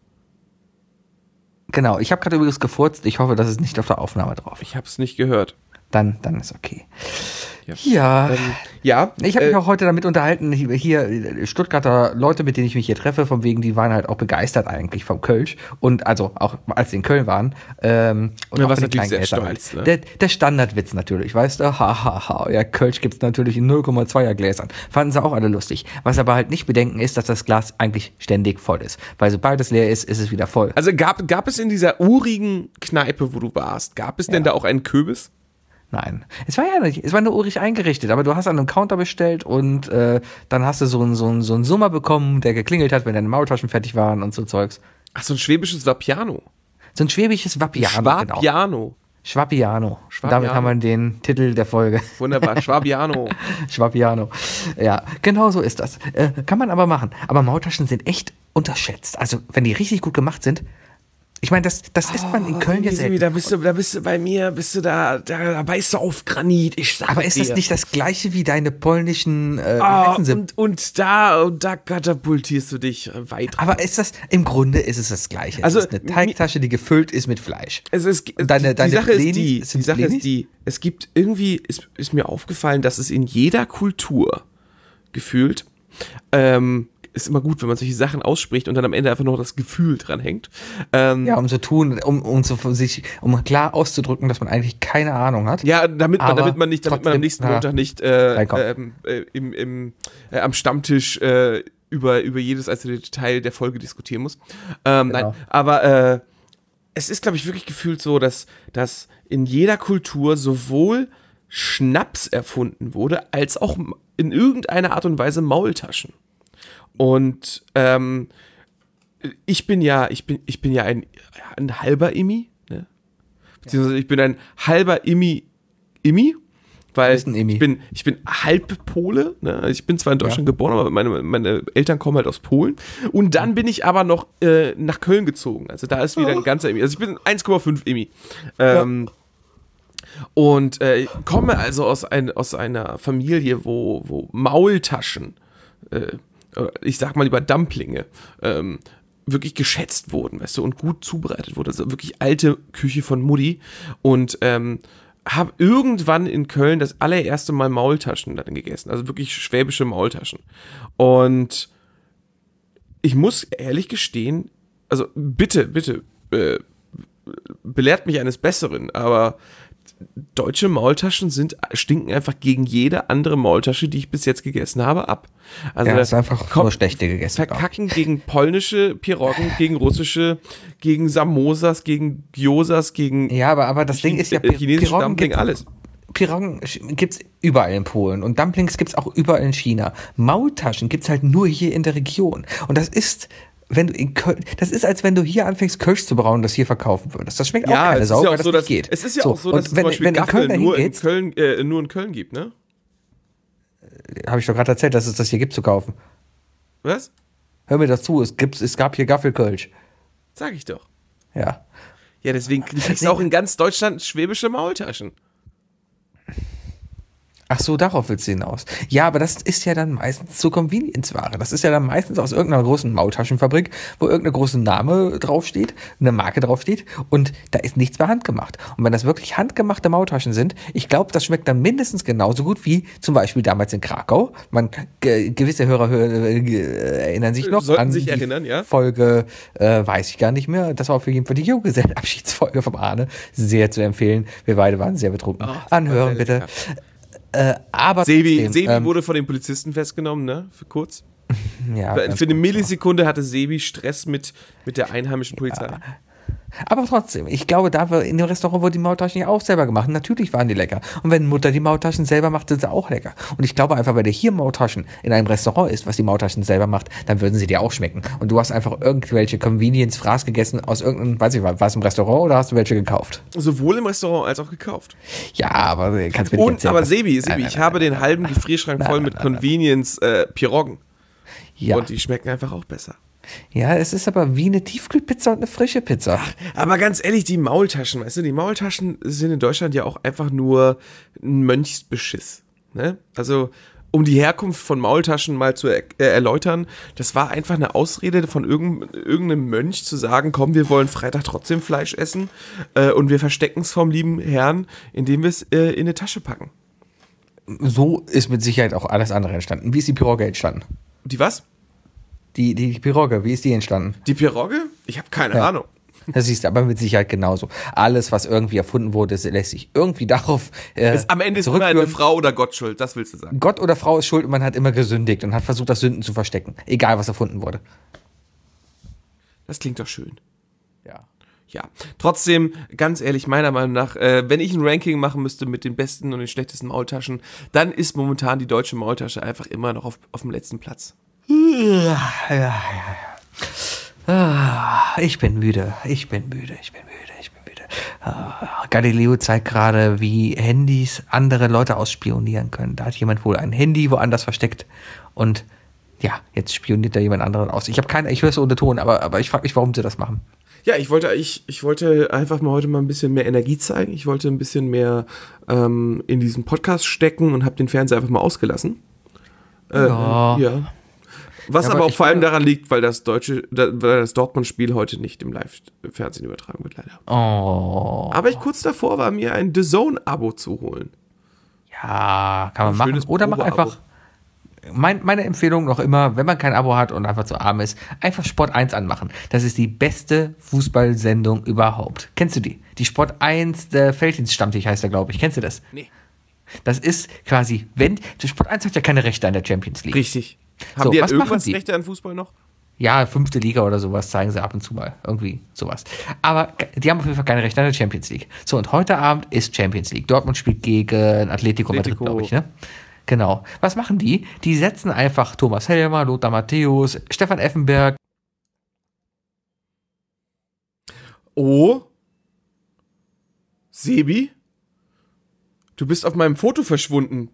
Genau, ich habe gerade übrigens gefurzt, ich hoffe, das ist nicht auf der Aufnahme drauf. Ich hab's nicht gehört. Dann, dann ist okay. Ja. Ja. Ähm, ja, Ich habe mich äh, auch heute damit unterhalten, hier hier Stuttgarter Leute, mit denen ich mich hier treffe, von wegen, die waren halt auch begeistert eigentlich vom Kölsch und also auch als sie in Köln waren. Ähm, und Ja, auch was von den natürlich kleinen sehr Gläsern stolz, halt. ne? Der, der Standardwitz natürlich, weißt du, ha, ha, ha, ja, Kölsch gibt's natürlich in null Komma zweier Gläsern. Fanden sie auch alle lustig. Was aber halt nicht bedenken ist, dass das Glas eigentlich ständig voll ist. Weil sobald es leer ist, ist es wieder voll. also gab, gab es in dieser urigen Kneipe, wo du warst, gab es denn Ja. da auch einen Kürbis? Nein. Es war ja nicht, es war nur urig eingerichtet, aber du hast an einem Counter bestellt und äh, dann hast du so einen so einen- so einen Summer bekommen, der geklingelt hat, wenn deine Maultaschen fertig waren und so Zeugs. Ach, so ein schwäbisches Vapiano. So ein schwäbisches Vapiano. Genau. Schwabiano. Schwabiano. Schwabiano. Damit haben wir den Titel der Folge. Wunderbar, Schwabiano. Schwabiano. Ja, genau so ist das. Äh, kann man aber machen. Aber Maultaschen sind echt unterschätzt. Also, wenn die richtig gut gemacht sind, ich meine, das, das isst man in Köln ja selten. Da bist du, da bist du bei mir, bist du da, da, da beißt du auf Granit, ich sag Aber ist das dir. nicht das gleiche wie deine polnischen äh, wie Ah, heißen sie? und, und da, und da katapultierst du dich weit. Aber ist das, im Grunde ist es das Gleiche. Also, es ist eine Teigtasche, die gefüllt ist mit Fleisch. Also es, Und deine- die, deine die Sache ist Plenis, die, sind die Sache Plenis? ist die, es gibt irgendwie, ist, ist mir aufgefallen, dass es in jeder Kultur gefühlt, ähm, ist immer gut, wenn man solche Sachen ausspricht und dann am Ende einfach noch das Gefühl dran hängt. Ähm, Ja, um zu tun, um, um zu sich, um klar auszudrücken, dass man eigentlich keine Ahnung hat. Ja, damit man, Aber damit man nicht, damit man am trotzdem, nächsten ja, Montag nicht äh, reinkommt. ähm, äh, im, im, äh, am Stammtisch äh, über, über jedes einzelne Detail der Folge diskutieren muss. Ähm, Genau. Nein, aber äh, es ist, glaube ich, wirklich gefühlt so, dass, dass in jeder Kultur sowohl Schnaps erfunden wurde, als auch in irgendeiner Art und Weise Maultaschen. Und ähm, ich bin ja, ich bin, ich bin ja ein, ein halber Immi, ne? Beziehungsweise ich bin ein halber Immi, Immi, weil bist ein Immi. ich bin, ich bin halb Pole, ne? Ich bin zwar in Deutschland Ja. geboren, aber meine, meine Eltern kommen halt aus Polen. Und dann bin ich aber noch äh, nach Köln gezogen. Also da ist wieder ein ganzer Immi. Also ich bin eins Komma fünf Immi. Ähm, Und äh, komme also aus, ein, aus einer Familie, wo, wo Maultaschen, äh, ich sag mal lieber Dumplinge, ähm, wirklich geschätzt wurden, weißt du, und gut zubereitet wurde. Also wirklich alte Küche von Mutti. Und ähm, habe irgendwann in Köln das allererste Mal Maultaschen dann gegessen. Also wirklich schwäbische Maultaschen. Und ich muss ehrlich gestehen, also bitte, bitte, äh, belehrt mich eines Besseren, aber deutsche Maultaschen sind, stinken einfach gegen jede andere Maultasche, die ich bis jetzt gegessen habe, ab. Also Ja, das ist einfach komm, nur schlechte gegessen. verkacken gegen polnische Piroggen, gegen russische, gegen Samosas, gegen Gyosas, gegen Ja, aber, aber das Ding ist ja, äh, chinesische Piroggen Dumpling, gibt's- alles. Piroggen gibt's überall in Polen und Dumplings gibt's auch überall in China. Maultaschen gibt's halt nur hier in der Region. Und das ist, wenn du in Köln, das ist, als wenn du hier anfängst, Kölsch zu brauen und das hier verkaufen würdest. Das schmeckt auch Ja, keine es Sau, ist ja weil auch das so, nicht dass, geht. es ist ja So, auch so, dass und es zum wenn, Beispiel wenn in Gaffel Köln nur in hingehst, Köln, äh, nur in Köln gibt, ne? habe ich doch gerade erzählt, dass es das hier gibt zu kaufen. Was? Hör mir das zu, es, gibt, es gab hier Gaffelkölsch. Sag ich doch. Ja. Ja, deswegen kriegst du auch in ganz Deutschland schwäbische Maultaschen. Ach so, darauf willst du hinaus. Ja, aber das ist ja dann meistens zur Convenience-Ware. Das ist ja dann meistens aus irgendeiner großen Maultaschenfabrik, wo irgendein großer Name draufsteht, eine Marke draufsteht und da ist nichts mehr handgemacht. Und wenn das wirklich handgemachte Maultaschen sind, ich glaube, das schmeckt dann mindestens genauso gut wie zum Beispiel damals in Krakau. Man, ge- gewisse Hörer äh, erinnern sich noch Sollten an sich die erinnern, ja. Folge, äh, weiß ich gar nicht mehr. Das war auf jeden Fall die Junggesellenabschiedsfolge vom Arne. Sehr zu empfehlen. Wir beide waren sehr betrunken. Oh, Anhören bitte. Lecker. Äh, aber Sebi, trotzdem, Sebi ähm, wurde von den Polizisten festgenommen, ne? Für kurz. ja, Für, ganz für eine kurz, Millisekunde hatte Sebi Stress mit, mit der einheimischen Polizei. ja. Aber trotzdem, ich glaube, da war in dem Restaurant wurden die Maultaschen ja auch selber gemacht. Natürlich waren die lecker. Und wenn Mutter die Maultaschen selber macht, sind sie auch lecker. Und ich glaube einfach, wenn du hier Maultaschen in einem Restaurant isst, was die Maultaschen selber macht, dann würden sie dir auch schmecken. Und du hast einfach irgendwelche Convenience-Fraß gegessen aus irgendeinem, weiß ich was, war es im Restaurant oder hast du welche gekauft? Sowohl im Restaurant als auch gekauft. Ja, aber kannst mir nicht Und, erzählen, aber was- Sebi, Sebi, Nein, nein, ich nein, habe nein, den halben Gefrierschrank nein, voll nein, mit nein, nein. Convenience-Piroggen. Ja. Und die schmecken einfach auch besser. ja, es ist aber wie eine Tiefkühlpizza und eine frische Pizza. Aber ganz ehrlich, die Maultaschen, weißt du, die Maultaschen sind in Deutschland ja auch einfach nur ein Mönchsbeschiss. Ne? Also, um die Herkunft von Maultaschen mal zu er äh, erläutern, das war einfach eine Ausrede von irgend irgendeinem Mönch zu sagen, komm, wir wollen Freitag trotzdem Fleisch essen äh, und wir verstecken es vom lieben Herrn, indem wir es äh, in eine Tasche packen. So ist mit Sicherheit auch alles andere entstanden. Wie ist die Pirogge entstanden? Die was? Die, die Pirogge, wie ist die entstanden? Die Pirogge? Ich habe keine Ja. Ahnung. Das siehst du aber mit Sicherheit genauso. Alles, was irgendwie erfunden wurde, lässt sich irgendwie darauf äh, Es, am Ende ist immer eine zurückführen. Frau oder Gott schuld, das willst du sagen. Gott oder Frau ist schuld und man hat immer gesündigt und hat versucht, das Sünden zu verstecken. Egal, was erfunden wurde. Das klingt doch schön. Ja. Ja, trotzdem, ganz ehrlich, meiner Meinung nach, äh, wenn ich ein Ranking machen müsste mit den besten und den schlechtesten Maultaschen, dann ist momentan die deutsche Maultasche einfach immer noch auf, auf dem letzten Platz. Ja, ja, ja. Ah, ich bin müde, ich bin müde, ich bin müde, ich bin müde. Ah, Galileo zeigt gerade, wie Handys andere Leute ausspionieren können. Da hat jemand wohl ein Handy woanders versteckt und ja, jetzt spioniert da jemand anderen aus. Ich habe keine, ich höre es ohne Ton, aber, aber ich frage mich, warum sie das machen. Ja, ich wollte, ich, ich wollte einfach mal heute mal ein bisschen mehr Energie zeigen. Ich wollte ein bisschen mehr ähm, in diesen Podcast stecken und habe den Fernseher einfach mal ausgelassen. Äh, Ja. ja. Was Ja, aber aber auch ich vor allem will- daran liegt, weil das deutsche, da, weil das Dortmund-Spiel heute nicht im Live-Fernsehen übertragen wird, leider. Oh. Aber ich kurz davor war, mir ein The Zone-Abo zu holen. Ja, kann man Ein machen. schönes Oder mach Probeabo. einfach. Mein, meine Empfehlung noch immer, wenn man kein Abo hat und einfach zu arm ist, einfach Sport eins anmachen. Das ist die beste Fußballsendung überhaupt. Kennst du die? Die Sport eins, der Felddienststammtisch heißt der, glaube ich. Kennst du das? Nee. Das ist quasi, wenn, der Sport eins hat ja keine Rechte an der Champions League. Richtig. Haben So, die was an machen irgendwas die? Rechte an Fußball noch? Ja, fünfte Liga oder sowas zeigen sie ab und zu mal. Irgendwie sowas. Aber die haben auf jeden Fall keine Rechte an der Champions League. So, und heute Abend ist Champions League. Dortmund spielt gegen Atletico, Madrid, Atletico. glaube ich, ne? Genau. Was machen die? Die setzen einfach Thomas Helmer, Lothar Matthäus, Stefan Effenberg. Oh. Sebi? Du bist auf meinem Foto verschwunden.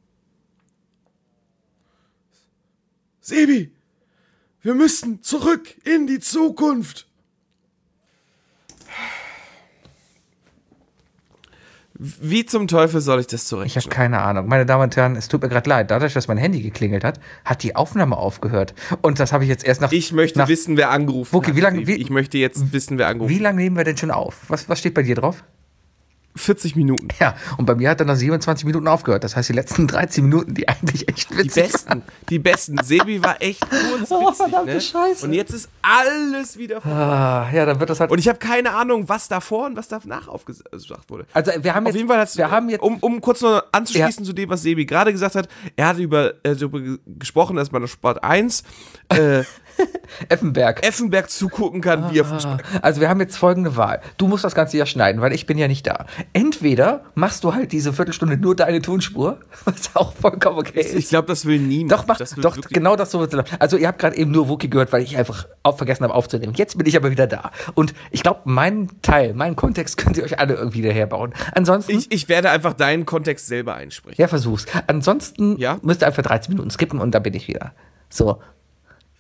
Sebi! Wir müssen zurück in die Zukunft. Wie zum Teufel soll ich das Ich habe zurechtschneiden? keine Ahnung. Meine Damen und Herren, es tut mir gerade leid. Dadurch, dass mein Handy geklingelt hat, hat die Aufnahme aufgehört. Und das habe ich jetzt erst nach... Ich möchte nach, wissen, wer angerufen Wookie, hat. wie lange- wie- ich möchte jetzt wissen, wer angerufen Wie hat. lange nehmen wir denn schon auf? Was, was steht bei dir drauf? vierzig Minuten. Ja, und bei mir hat er nach siebenundzwanzig Minuten aufgehört. Das heißt, die letzten dreizehn Minuten, die eigentlich echt Die witzig besten, die besten. Sebi war echt kurz Oh, witzig, verdammte ne? Scheiße. Und jetzt ist alles wieder vorbei. Ah, ja, dann wird das halt... Und ich habe keine Ahnung, was davor und was danach aufgesagt wurde. Also wir haben Auf jetzt, jeden Fall hat's, wir haben jetzt, um, um kurz noch anzuschließen zu dem, was Sebi gerade gesagt hat, er hat über, äh, darüber gesprochen, dass man auf Sport eins äh, Effenberg. Effenberg zugucken kann, wie er Fußball. Also wir haben jetzt folgende Wahl. Du musst das Ganze ja schneiden, weil ich bin ja nicht da. Entweder machst du halt diese Viertelstunde nur deine Tonspur, was auch vollkommen okay ist. Ich glaube, das will niemand. Doch, mach, das will doch, wirklich- genau das so. Also ihr habt gerade eben nur Wookie gehört, weil ich einfach auch vergessen habe aufzunehmen. Jetzt bin ich aber wieder da. Und ich glaube, meinen Teil, meinen Kontext könnt ihr euch alle irgendwie daherbauen. Ansonsten... Ich, ich werde einfach deinen Kontext selber einsprechen. ja, versuch's. Ansonsten Ja? müsst ihr einfach dreizehn Minuten skippen und dann bin ich wieder. So.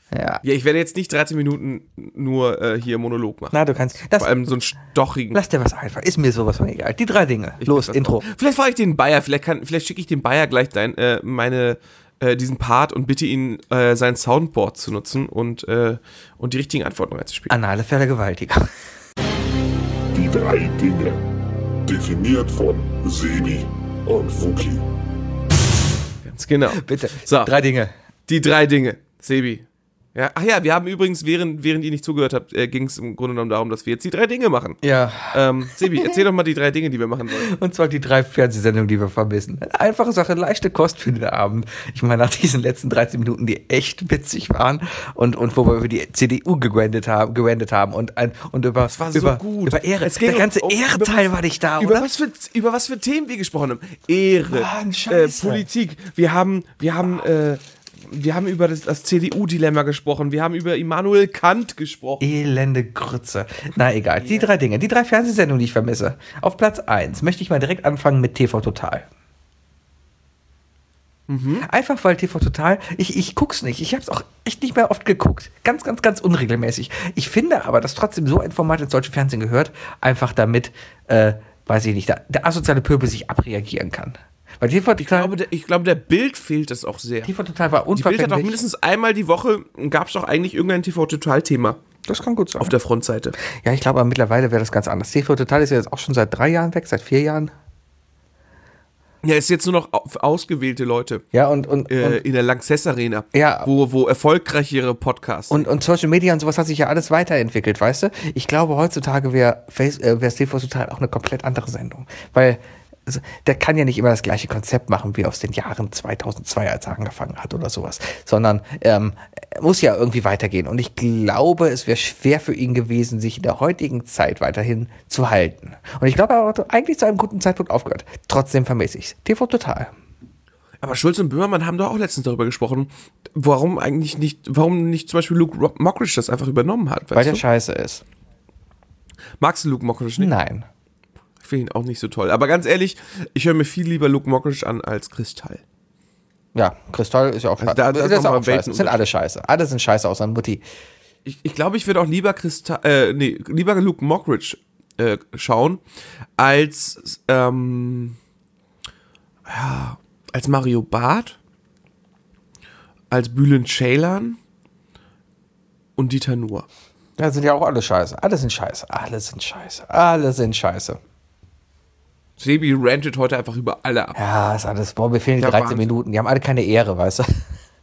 Ja. Ja, ich werde jetzt nicht dreizehn Minuten nur äh, hier Monolog machen. Na, du kannst. Das, Vor allem so einen stochigen. lass dir was einfach. Ist mir sowas von egal. Die drei Dinge. Ich Los, weiß, Intro. Vielleicht frage ich den Bayer, vielleicht, kann, vielleicht schicke ich dem Bayer gleich dein, äh, meine, äh, diesen Part und bitte ihn, äh, sein Soundboard zu nutzen und, äh, und die richtigen Antworten reinzuspielen. Anale Vergewaltiger. Die drei Dinge. Definiert von Sebi und Wookie. Ganz genau. Bitte. So. Drei Dinge. Die drei Dinge. Sebi. Ja, ach ja, wir haben übrigens, während, während ihr nicht zugehört habt, äh, ging es im Grunde genommen darum, dass wir jetzt die drei Dinge machen. Ja. Ähm, Sebi, erzähl doch mal die drei Dinge, die wir machen wollen. Und zwar die drei Fernsehsendungen, die wir vermissen. Eine einfache Sache, leichte Kost für den Abend. Ich meine, nach diesen letzten dreizehn Minuten, die echt witzig waren und, und wo wir über die C D U gewendet haben, gewendet haben und, ein, und über, Das war so über, gut. über Ehre. Es ging Der ganze um- um- Ehrenteil war nicht da, Über oder? was, für, über was für Themen wir gesprochen haben. Ehre, Mann, äh, Scheiße. Politik. Wir haben, wir haben, äh, wir haben über das, das C D U-Dilemma gesprochen. Wir haben über Immanuel Kant gesprochen. Elende Grütze. Na egal, die drei Dinge, die drei Fernsehsendungen, die ich vermisse. Auf Platz eins möchte ich mal direkt anfangen mit T V Total. Mhm. Einfach weil T V Total, ich, ich guck's nicht, ich hab's auch echt nicht mehr oft geguckt. Ganz, ganz, ganz unregelmäßig. Ich finde aber, dass trotzdem so ein Format ins deutsche Fernsehen gehört, einfach damit, äh, weiß ich nicht, der, der asoziale Pöbel sich abreagieren kann. Weil T V Ich Total, glaube, der, ich glaube, der Bild fehlt es auch sehr. T V Total war Die Bild hat auch unverfänglich. mindestens einmal die Woche, gab es doch eigentlich irgendein T V-Total-Thema Das kann gut sein. auf der Frontseite. Ja, ich glaube, aber mittlerweile wäre das ganz anders. T V Total ist ja jetzt auch schon seit drei Jahren weg, seit vier Jahren. Ja, ist jetzt nur noch au- ausgewählte Leute Ja, und, und, äh, und in der Lanxess Arena, Ja. wo, wo erfolgreichere Podcasts. Und, und Social Media und sowas hat sich ja alles weiterentwickelt, weißt du? Ich glaube, heutzutage wäre äh, wär T V Total auch eine komplett andere Sendung. Weil also, der kann ja nicht immer das gleiche Konzept machen, wie aus den Jahren zweitausendzwei, als er angefangen hat oder sowas. Sondern ähm, muss ja irgendwie weitergehen. Und ich glaube, es wäre schwer für ihn gewesen, sich in der heutigen Zeit weiterhin zu halten. Und ich glaube, er hat eigentlich zu einem guten Zeitpunkt aufgehört. Trotzdem vermisse ich es. T V Total. Aber Schulz und Böhmermann haben doch auch letztens darüber gesprochen, warum eigentlich nicht, warum nicht zum Beispiel Luke Ro- Mockridge das einfach übernommen hat. Weil Weißt der du? scheiße ist. Magst du Luke Mockridge nicht? Nein. Ich finde ihn auch nicht so toll. Aber ganz ehrlich, ich höre mir viel lieber Luke Mockridge an als Kristall. Ja, Kristall ist ja auch Also scheiße. da- da ist das ist noch auch mal scheiße. Das sind Weltenunterschied. alle scheiße. Alle sind scheiße außer Mutti. Ich, ich glaube, ich würde auch lieber Kristall, äh, nee, lieber Luke Mockridge äh, schauen, als, ähm, ja, als Mario Barth, als Bülent Ceylan und Dieter Nuhr. Ja, sind ja auch alle scheiße. Alle sind scheiße. Alle sind scheiße. Alle sind scheiße. Sebi rantet heute einfach über alle ab. Ja, ist alles. Boah, mir fehlen Ja, dreizehn Wahnsinn. Minuten. Die haben alle keine Ehre, weißt du?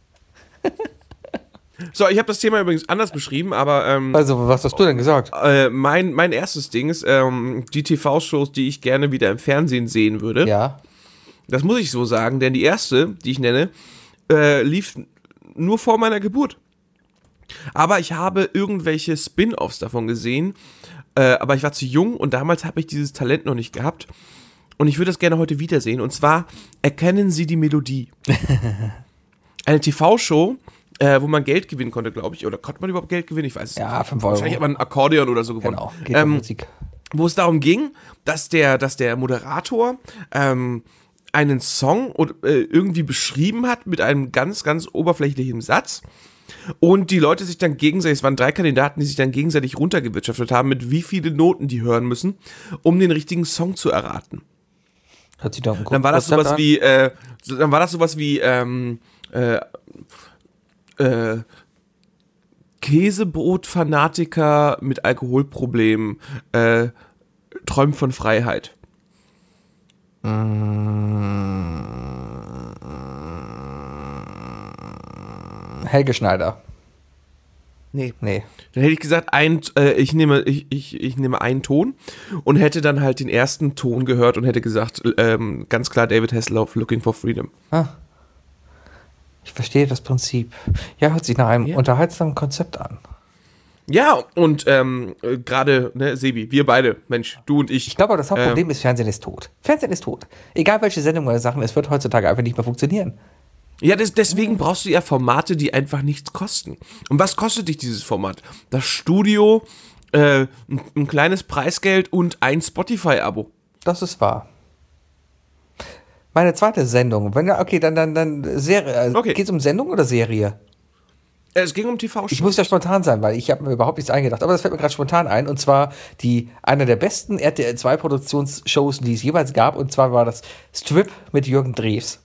So, ich habe das Thema übrigens anders beschrieben, aber ähm, Also, was hast du denn gesagt? äh, mein, mein erstes Ding ist ähm, die T V-Shows, die ich gerne wieder im Fernsehen sehen würde. Ja. Das muss ich so sagen, denn die erste, die ich nenne, äh, lief nur vor meiner Geburt. Aber ich habe irgendwelche Spin-Offs davon gesehen, äh, aber ich war zu jung und damals habe ich dieses Talent noch nicht gehabt. Und ich würde das gerne heute wiedersehen. Und zwar erkennen Sie die Melodie. Eine T V-Show, äh, wo man Geld gewinnen konnte, glaube ich. Oder konnte man überhaupt Geld gewinnen? Ich weiß es nicht. Ja, fünf Euro. Wahrscheinlich hat man ein Akkordeon oder so gewonnen. Genau. Geht um Ähm, Musik. wo es darum ging, dass der, dass der Moderator ähm, einen Song oder, äh, irgendwie beschrieben hat mit einem ganz, ganz oberflächlichen Satz und die Leute sich dann gegenseitig, es waren drei Kandidaten, die sich dann gegenseitig runtergewirtschaftet haben, mit wie viele Noten die hören müssen, um den richtigen Song zu erraten. Hört sich doch ein Dann war das Konzept sowas an. wie, äh, dann war das sowas wie, ähm, äh, äh, Käsebrot-Fanatiker mit Alkoholproblemen, äh, träumt von Freiheit. Helge Schneider. Nee. Nee. Dann hätte ich gesagt, ein, äh, ich, nehme, ich, ich, ich nehme einen Ton und hätte dann halt den ersten Ton gehört und hätte gesagt, ähm, ganz klar David Hasselhoff, Looking for Freedom. Ah. Ich verstehe das Prinzip. Ja, hört sich nach einem Ja. unterhaltsamen Konzept an. Ja, und ähm, äh, gerade, ne, Sebi, wir beide, Mensch, du und ich. Ich glaube, das Hauptproblem Ähm, ist, Fernsehen ist tot. Fernsehen ist tot. Egal welche Sendung oder Sachen, es wird heutzutage einfach nicht mehr funktionieren. Ja, des, deswegen brauchst du ja Formate, die einfach nichts kosten. Und was kostet dich dieses Format? Das Studio, äh, ein, ein kleines Preisgeld und ein Spotify-Abo. Das ist wahr. Meine zweite Sendung, wenn okay, dann dann dann Serie. Okay. Geht es um Sendung oder Serie? Es ging um T V-Shows. Ich muss ja spontan sein, weil ich habe mir überhaupt nichts eingedacht. Aber das fällt mir gerade spontan ein. Und zwar die einer der besten R T L zwei Produktionsshows, die es jeweils gab. Und zwar war das Strip mit Jürgen Drews.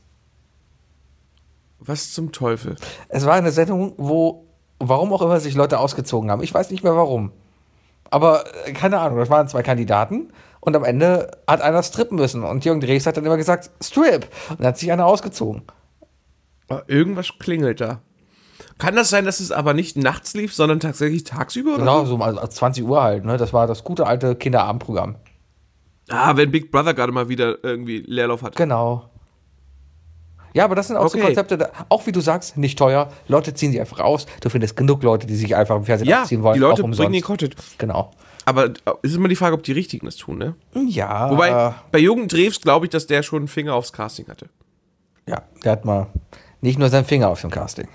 Was zum Teufel? Es war eine Sendung, wo, warum auch immer, sich Leute ausgezogen haben. Ich weiß nicht mehr warum. Aber äh, keine Ahnung, das waren zwei Kandidaten. Und am Ende hat einer strippen müssen. Und Jürgen Drews hat dann immer gesagt, Strip. Und dann hat sich einer ausgezogen. Irgendwas klingelt da. Kann das sein, dass es aber nicht nachts lief, sondern tatsächlich tagsüber? Oder Genau, so? so um zwanzig Uhr halt. Ne? Das war das gute alte Kinderabendprogramm. Ah, wenn Big Brother gerade mal wieder irgendwie Leerlauf hat. Genau. Ja, aber das sind auch Okay. so Konzepte, da, auch wie du sagst, nicht teuer. Leute ziehen sich einfach aus. Du findest genug Leute, die sich einfach im Fernsehen Ja, abziehen wollen. die Leute auch umsonst. bringen den Content. Genau. Aber es ist immer die Frage, ob die Richtigen das tun, ne? Ja. Wobei, bei Jürgen Drews glaube ich, dass der schon einen Finger aufs Casting hatte. Ja, der hat mal nicht nur seinen Finger auf dem Casting.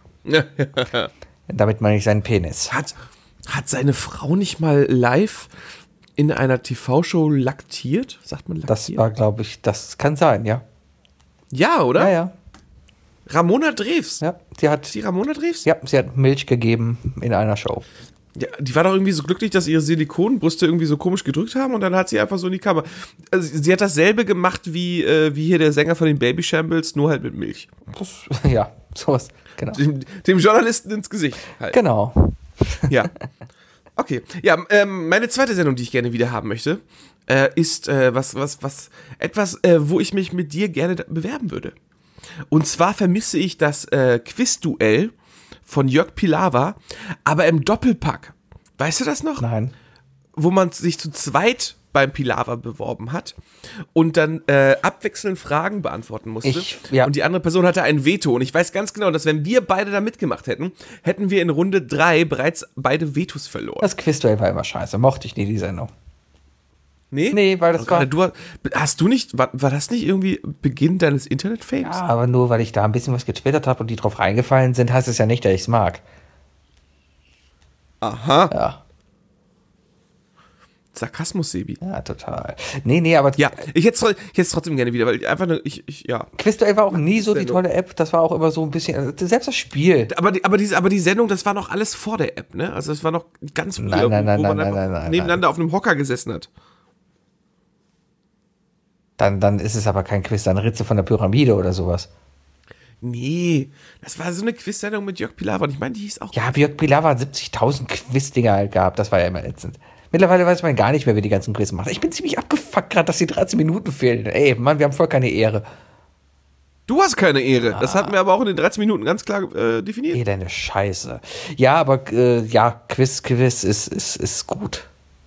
Damit meine ich seinen Penis. Hat, hat seine Frau nicht mal live in einer T V-Show laktiert? Sagt man Das laktiert? war, glaube ich, das kann sein, ja. Ja, oder? Ja, ja. Ramona Drews. Ja, die hat, Die Ramona Drews? ja, sie hat Milch gegeben in einer Show. Ja, die war doch irgendwie so glücklich, dass ihre Silikonbrüste irgendwie so komisch gedrückt haben und dann hat sie einfach so in die Kamera. Also sie hat dasselbe gemacht wie, äh, wie hier der Sänger von den Baby Shambles, nur halt mit Milch. Das, ja, sowas, genau. Dem, dem Journalisten ins Gesicht halt. Genau. Ja. Okay. Ja, ähm, meine zweite Sendung, die ich gerne wieder haben möchte, äh, ist äh, was, was, was, etwas, äh, wo ich mich mit dir gerne da- bewerben würde. Und zwar vermisse ich das äh, Quizduell von Jörg Pilawa, aber im Doppelpack. Weißt du das noch? Nein. Wo man sich zu zweit beim Pilawa beworben hat und dann äh, abwechselnd Fragen beantworten musste. Ich- ja. Und die andere Person hatte ein Veto. Und ich weiß ganz genau, dass wenn wir beide da mitgemacht hätten, hätten wir in Runde drei bereits beide Vetos verloren. Das Quizduell war immer scheiße. Mochte ich nie die Sendung. Nee? Nee, weil das Aber war. Du, hast du nicht, war, war das nicht irgendwie Beginn deines Internet-Fames? Ja, aber nur weil ich da ein bisschen was getwittert habe und die drauf reingefallen sind, heißt es ja nicht, dass ich es mag. Aha. Ja. Sarkasmus, Sebi. Ja, total. Nee, nee, aber Ja, ich hätte es trotzdem gerne wieder, weil ich einfach nur, ich, ich, ja. Quizduell war auch nie so die Sendung. tolle App. Das war auch immer so ein bisschen, also selbst das Spiel. Aber die, aber, diese, aber die Sendung, das war noch alles vor der App, ne? Also es war noch ganz früher, Nein, nein, nein, wo man nein, einfach nein, nein, nein, nebeneinander auf einem Hocker gesessen hat. Dann, dann ist es aber kein Quiz, dann Ritze von der Pyramide oder sowas. Nee, das war so eine Quiz-Sendung mit Jörg Pilawa und ich meine, die hieß auch. Ja, Björk Pilawa hat siebzigtausend Quiz-Dinger halt gehabt. Das war ja immer ätzend. Mittlerweile weiß man gar nicht mehr, wer die ganzen Quiz macht. Ich bin ziemlich abgefuckt gerade, dass die dreizehn Minuten fehlen. Ey, Mann, wir haben voll keine Ehre. Du hast keine Ehre. Das hatten wir aber auch in den dreizehn Minuten ganz klar äh, definiert. Ey, deine Scheiße. Ja, aber äh, ja, Quiz, Quiz ist, ist, ist gut.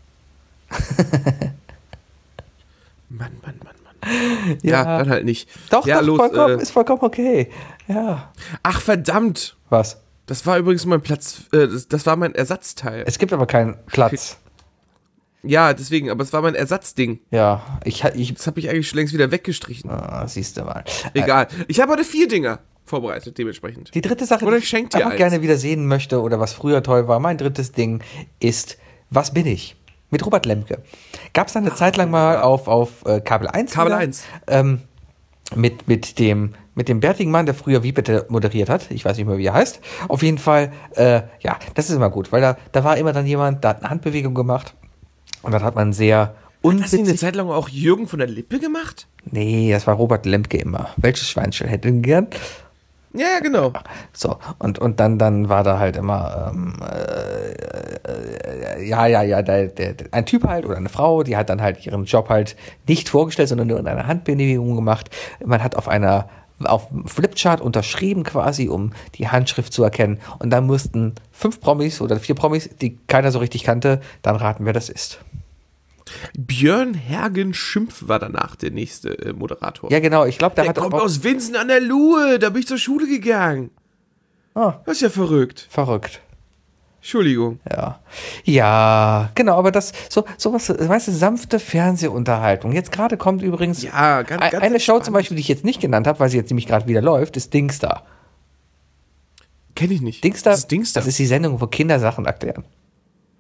Mann, Mann, Mann, Mann. Ja, Ja. dann halt nicht. Doch, ja, doch, los, vollkommen, äh, ist vollkommen okay. Ja. Ach, verdammt. Was? Das war übrigens mein Platz, äh, das, das war mein Ersatzteil. Es gibt aber keinen Platz. Ja, deswegen, aber es war mein Ersatzding. Ja, ich, ich Das habe ich eigentlich schon längst wieder weggestrichen. ah, siehst du mal. Egal. Ich habe heute vier Dinger vorbereitet, dementsprechend. Die dritte Sache, Oder die ich schenk ich dir einfach eins. gerne wieder sehen möchte oder was früher toll war, mein drittes Ding ist Was bin ich? Mit Robert Lemke. Gab es eine Zeit lang mal auf, auf äh, Kabel eins. Kabel wieder, eins. Ähm, mit, mit, dem, mit dem bärtigen Mann, der früher Wie bitte moderiert hat. Ich weiß nicht mehr, wie er heißt. Auf jeden Fall, äh, ja, das ist immer gut, weil da, da war immer dann jemand, da hat eine Handbewegung gemacht und dann hat man sehr Hast du eine unwitzig... Zeit lang auch Jürgen von der Lippe gemacht? Nee, das war Robert Lemke immer. Welches Schweinchen hätte ihn gern? Ja, ja, genau. So, und, und dann, dann war da halt immer, ähm, äh, äh, ja, ja, ja, der, der, der, ein Typ halt oder eine Frau, die hat dann halt ihren Job halt nicht vorgestellt, sondern nur in einer Handbewegung gemacht. Man hat auf einer, auf einem Flipchart unterschrieben quasi, um die Handschrift zu erkennen. Und dann mussten fünf Promis oder vier Promis, die keiner so richtig kannte, dann raten, wer das ist. Björn Hergen Schimpf war danach der nächste äh, Moderator. Ja, genau, ich glaube, der, der hat kommt auch, aus Winsen an der Luhe, da bin ich zur Schule gegangen. Ah. Das ist ja verrückt. verrückt. Entschuldigung. Ja, ja, genau, aber das, so, sowas, weißt du, sanfte Fernsehunterhaltung. Jetzt gerade kommt übrigens Ja, ganz, ein- ganz eine Show entspannt. zum Beispiel, die ich jetzt nicht genannt habe, weil sie jetzt nämlich gerade wieder läuft, ist Dingsda. Kenn ich nicht. Dingsda, Das ist Dingsda. das ist die Sendung, wo Kinder Sachen erklären.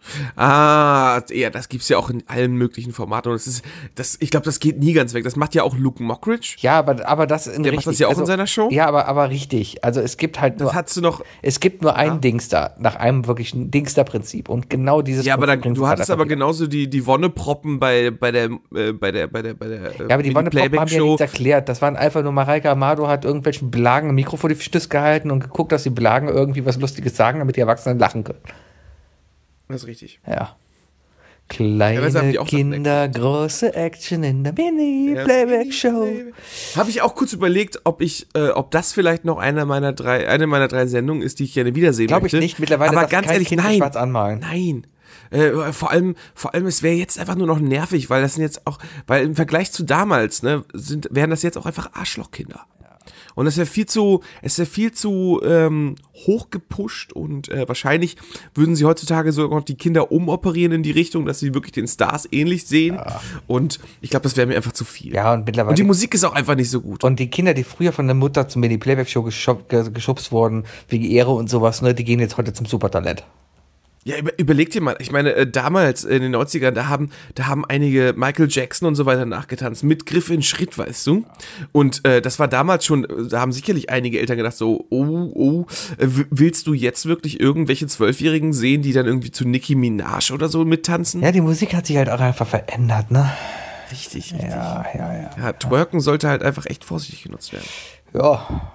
Ah, ja, das gibt's ja auch in allen möglichen Formaten. Und das ist, das, ich glaube, das geht nie ganz weg. Das macht ja auch Luke Mockridge. Ja, aber, aber das in Der richtig, macht das ja auch also, in seiner Show. Ja, aber, aber richtig. Also es gibt halt nur, Das hast du noch. es gibt nur ein Ja. Dingster, nach einem wirklichen Dingster-Prinzip. Und genau dieses Ja, aber dann, Prinzip du hattest aber Papier. genauso die, die Wonneproppen bei, bei der, äh, bei der, bei der, bei der, äh, Ja, aber die Wonneproppen haben ja Playback-Show. nichts erklärt. Das waren einfach nur, Mareike Amado hat irgendwelchen Blagen ein Mikro vor die Stöße gehalten und geguckt, dass die Blagen irgendwie was Lustiges sagen, damit die Erwachsenen lachen können. Das ist richtig. Ja. Kleine Teilweise haben die auch Sachen Kinder, große Action in der Mini-Playback-Show. Habe ich auch kurz überlegt, ob ich, äh, ob das vielleicht noch eine meiner drei, eine meiner drei Sendungen ist, die ich gerne wiedersehen Glaube ich möchte. nicht. Mittlerweile aber darf ganz kein ehrlich, Kind nein, schwarz anmalen. nein. Äh, vor allem, vor allem, es wäre jetzt einfach nur noch nervig, weil das sind jetzt auch, weil im Vergleich zu damals, ne, sind, wären das jetzt auch einfach Arschlochkinder. Und das wäre viel zu, es wäre viel zu ähm, hochgepusht und äh, wahrscheinlich würden sie heutzutage sogar noch die Kinder umoperieren in die Richtung, dass sie wirklich den Stars ähnlich sehen. Ja. Und ich glaube, das wäre mir einfach zu viel. Ja, und mittlerweile. Und die Musik ist auch einfach nicht so gut. Und die Kinder, die früher von der Mutter zum Mini-Playback-Show geschub, geschubst wurden, wegen Ehre und sowas, ne, die gehen jetzt heute zum Supertalent. Ja, über, überleg dir mal, ich meine, äh, damals in den neunzigern, da haben, da haben einige Michael Jackson und so weiter nachgetanzt, mit Griff in Schritt, weißt du? Und äh, das war damals schon, da haben sicherlich einige Eltern gedacht so, oh, oh, äh, willst du jetzt wirklich irgendwelche Zwölfjährigen sehen, die dann irgendwie zu Nicki Minaj oder so mittanzen? Ja, die Musik hat sich halt auch einfach verändert, ne? Richtig, richtig. Ja, ja, ja. Ja, Twerken sollte halt einfach echt vorsichtig genutzt werden. Ja.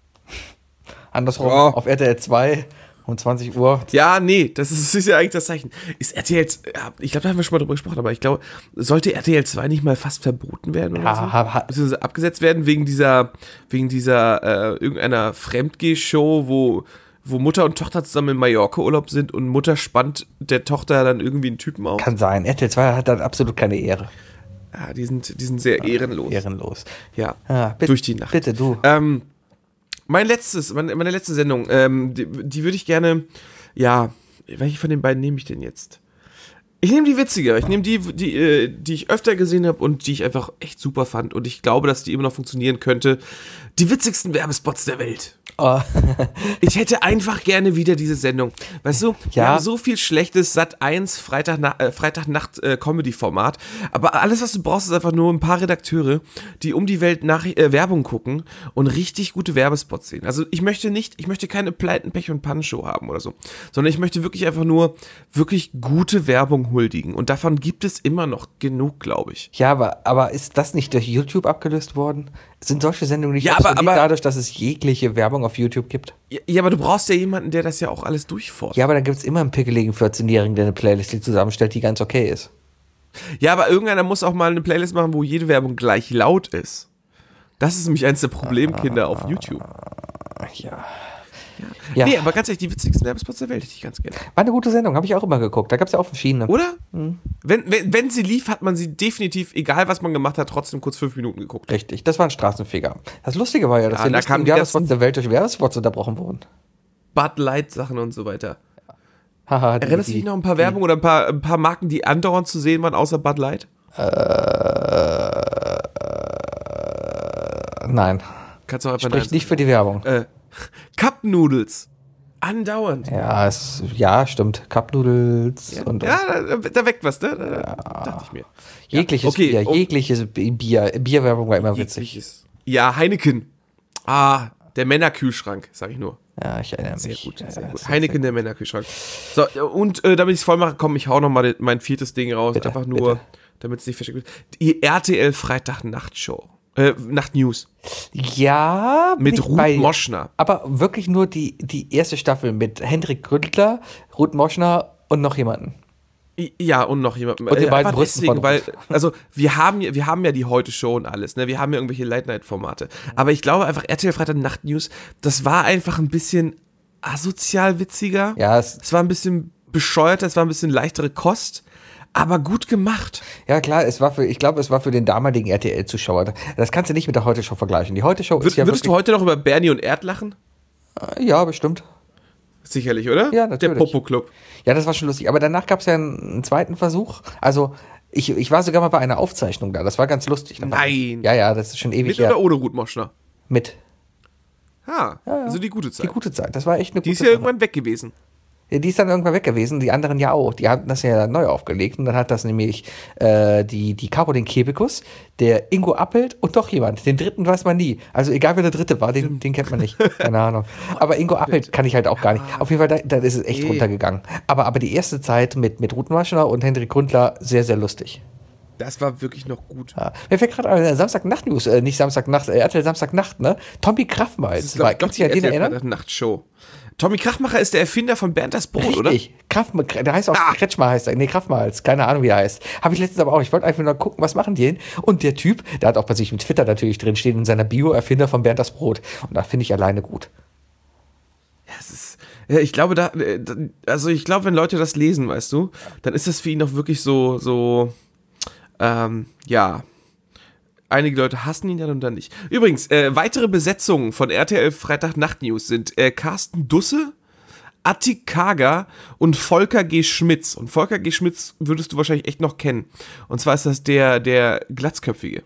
Andersrum, Ja. auf R T L zwei um zwanzig Uhr. Ja, nee, das ist, das ist ja eigentlich das Zeichen. Ist R T L, ich glaube, da haben wir schon mal drüber gesprochen, aber ich glaube, sollte R T L zwei nicht mal fast verboten werden oder Ha, so? ha, ha. Beziehungsweise abgesetzt werden wegen dieser, wegen dieser, äh, irgendeiner Fremdgeh-Show, wo, wo Mutter und Tochter zusammen in Mallorca-Urlaub sind und Mutter spannt der Tochter dann irgendwie einen Typen auf. Kann sein. R T L zwei hat dann absolut keine Ehre. Ja, die sind, die sind sehr ehrenlos. Ehrenlos. Ja, Ah, bitte, durch die Nacht. Bitte, du. Ähm, mein letztes, meine, meine letzte Sendung, ähm, die, die würde ich gerne, ja, welche von den beiden nehme ich denn jetzt? Ich nehme die witzige, ich nehme die, die, äh, die ich öfter gesehen habe und die ich einfach echt super fand und ich glaube, dass die immer noch funktionieren könnte. Die witzigsten Werbespots der Welt. Oh. Ich hätte einfach gerne wieder diese Sendung. Weißt du, wir Ja. haben so viel schlechtes Sat eins Freitagna äh, Freitagnacht-Comedy-Format, aber alles, was du brauchst, ist einfach nur ein paar Redakteure, die um die Welt nach äh, Werbung gucken und richtig gute Werbespots sehen. Also ich möchte nicht, ich möchte keine Pleiten, Pech und Pannen-Show haben oder so, sondern ich möchte wirklich einfach nur wirklich gute Werbung huldigen und davon gibt es immer noch genug, glaube ich. Ja, aber, aber ist das nicht durch YouTube abgelöst worden? Sind solche Sendungen nicht Ja, aber- obsolet aber- dadurch, dass es jegliche Werbung auf YouTube gibt? Ja, ja, aber du brauchst ja jemanden, der das ja auch alles durchforscht. Ja, aber dann gibt es immer einen pickeligen vierzehnjährigen, der eine Playlist zusammenstellt, die ganz okay ist. Ja, aber irgendeiner muss auch mal eine Playlist machen, wo jede Werbung gleich laut ist. Das ist nämlich eins der Problemkinder auf YouTube. Ja. Ja, Nee, aber ganz ehrlich, die witzigsten Werbespots der Welt hätte ich ganz gerne. war eine gute Sendung, habe ich auch immer geguckt. Da gab es ja auch verschiedene. Oder? Wenn, wenn, wenn sie lief, hat man sie definitiv, egal was man gemacht hat, trotzdem kurz fünf Minuten geguckt. Richtig, das war ein Straßenfeger. Das Lustige war ja, dass Ja, die da lustigen kamen die Werbespots ganzen- der Welt durch Werbespots unterbrochen wurden. Bud Light Sachen und so weiter. Haha, die- Erinnerst du dich noch an ein paar Werbung oder ein paar, ein paar Marken, die andauernd zu sehen waren, außer Bud Light? Äh, nein, Kannst du auch einfach spricht nein nicht für die Werbung. sagen. Äh, Cup Noodles. Andauernd. Ja, es, ja, stimmt. Cup Noodles und, und Ja, da, da weckt was, ne? Da, dachte ich mir. jegliches okay, Bier, oh. jegliches Bier. Bierwerbung war immer witzig. Jegliches. Ja, Heineken. Ah, der Männerkühlschrank, sag ich nur. Ja, ich erinnere Sehr mich. gut, Ja, sehr ja, gut. sehr, Heineken, der Männerkühlschrank. So, und äh, damit ich es voll mache, komm, ich hau noch mal mein viertes Ding raus. Bitte, einfach nur, bitte. damit es nicht versteckt wird. Die R T L Freitag-Nacht-Show. Äh, Nacht-News. Ja, bin Mit ich Ruth bei dir. Moschner. Aber wirklich nur die, die erste Staffel mit Hendrik Gründler, Ruth Moschner und noch jemanden. I- Ja, und noch jemand. Und den beiden einfach Brüsten deswegen, von weil, also wir haben, ja- wir haben ja die Heute-Show und alles, ne? Wir haben ja irgendwelche Late-Night-Formate. Aber ich glaube einfach, R T L Freitag-Nacht-News, das war einfach ein bisschen asozial witziger. Ja, es, Es war ein bisschen bescheuerter, es war ein bisschen leichtere Kost, aber gut gemacht. ja klar, es war für, ich glaube, es war für den damaligen R T L-Zuschauer. Das kannst du nicht mit der Heute-Show vergleichen. Die Heute-Show ist Würd, ja würdest du wirklich, heute noch über Bernie und Erd lachen? ja, bestimmt. Sicherlich, oder? Ja, natürlich. Der Popo-Club. Ja, das war schon lustig. Aber danach gab es ja einen, einen zweiten Versuch. Also, ich, ich war sogar mal bei einer Aufzeichnung da. Das war ganz lustig. Da war- Nein. Ja, ja, das ist schon ewig Mit her. oder ohne Ruth Moschner? Mit. Ha, also die gute Zeit. Die gute Zeit. Das war echt eine Die gute ist ja Sache. irgendwann weg gewesen. Ja, die ist dann irgendwann weg gewesen, die anderen ja auch. Die hatten das ja neu aufgelegt und dann hat das nämlich äh, die, die Caroline Kebekus, der Ingo Appelt und doch jemand. Den dritten weiß man nie. Also egal wer der dritte war, den, den kennt man nicht. Keine Ahnung. Aber Ingo Appelt kann ich halt auch gar nicht. Auf jeden Fall, da, da ist es echt Nee. runtergegangen. Aber, aber die erste Zeit mit, mit Ruth Moschner und Hendrik Grundler sehr, sehr lustig. Das war wirklich noch gut. Ja. Mir fällt gerade an, Samstagnacht-News, äh, nicht Samstagnacht, äh, R T L Samstagnacht, ne? Tommy Kraftmeis. Das ist, glaub, Kannst du dich an den erinnern? Nachtshow. Tommy Krachmacher ist der Erfinder von Bernd das Brot, oder? Richtig. Kraft, der heißt auch Ah. Kretschmer heißt er. Nee, Kraftmals. Keine Ahnung, wie er heißt. Habe ich letztens aber auch. Ich wollte einfach nur gucken, was machen die denn? Und der Typ, der hat auch bei sich mit Twitter natürlich drin stehen in seiner Bio, Erfinder von Bernd das Brot. Und da finde ich alleine gut. Ja, es ist, ja, ich glaube, da, äh, da- also ich glaube, wenn Leute das lesen, weißt du, dann ist das für ihn auch wirklich so, so, ähm, ja. Einige Leute hassen ihn dann und dann nicht. Übrigens, äh, weitere Besetzungen von R T L Freitag-Nacht-News sind äh, Carsten Dusse, Attik Kager und Volker G. Schmitz. Und Volker G. Schmitz würdest du wahrscheinlich echt noch kennen. Und zwar ist das der, der Glatzköpfige.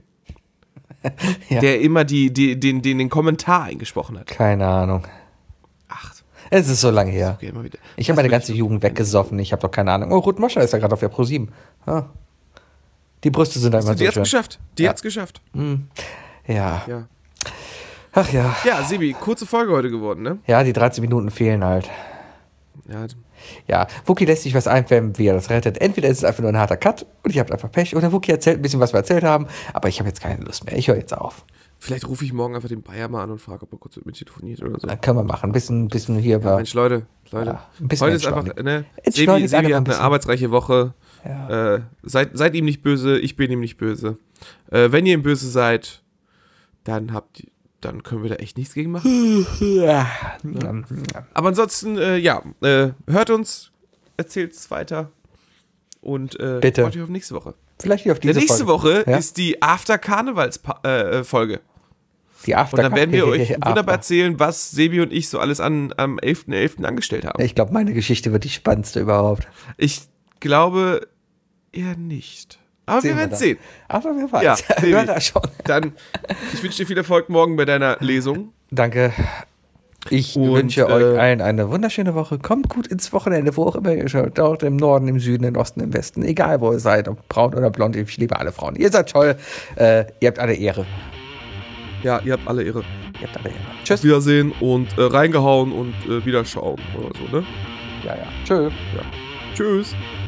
Ja. Der immer die, die, den, den, den Kommentar eingesprochen hat. Keine Ahnung. Ach, Es ist so lange her. okay, immer wieder. Ich habe meine ganze Jugend weggesoffen. Ich habe doch keine Ahnung. Oh, Ruth Moschner ist ja gerade auf der Pro sieben. Ah. Die Brüste sind einfach Die so hat's schön. geschafft. Die Ja. hat's geschafft. Ja. Ja. Ach ja. Ja, Sebi, kurze Folge heute geworden, ne? Ja, die dreizehn Minuten fehlen halt. Ja, Ja, Wookie lässt sich was einfallen, wie er das rettet. Entweder ist es einfach nur ein harter Cut und ihr habt einfach Pech. Oder Wookie erzählt ein bisschen, was wir erzählt haben. Aber ich habe jetzt keine Lust mehr. Ich höre jetzt auf. vielleicht rufe ich morgen einfach den Bayer mal an und frage, ob er kurz mit mir telefoniert oder so. Dann können wir machen. Ein bisschen, bisschen hier. Ja, Mensch, Leute, Leute. Ja, ein bisschen heute ist einfach, entschleunigen. ne? Sebi, Entschleunigt alle Sebi mal ein hat eine bisschen. arbeitsreiche Woche. Ja. Äh, seid, seid ihm nicht böse, ich bin ihm nicht böse. Äh, wenn ihr ihm böse seid, dann habt ihr, dann können wir da echt nichts gegen machen. Ja. Aber ansonsten, äh, ja, äh, hört uns, erzählt es weiter und äh, Bitte. freut euch auf nächste Woche. Vielleicht hier auf Der diese nächste Folge. Woche Ja? ist die After-Karnevals-Folge. Die After Und dann werden wir euch After. wunderbar erzählen, was Sebi und ich so alles an, am elften elften angestellt haben. Ich glaube, meine Geschichte wird die spannendste überhaupt. Ich glaube eher nicht. Aber Sehen wir wir werden dann. sehen. Aber wer weiß. Ja, Sebi. Überraschung. Dann, ich wünsche dir viel Erfolg morgen bei deiner Lesung. Danke. Ich Und, wünsche äh, euch allen eine wunderschöne Woche. Kommt gut ins Wochenende, wo auch immer ihr schaut. Dort im Norden, im Süden, im Osten, im Westen. Egal, wo ihr seid. Ob braun oder blond. Ich liebe alle Frauen. Ihr seid toll. Äh, ihr habt alle Ehre. Ja, ihr habt alle Ehre. Ihr habt alle Ehre. Tschüss. Wiedersehen und äh, reingehauen und äh, wieder schauen oder so, ne? Ja, ja. Tschö. Tschüss.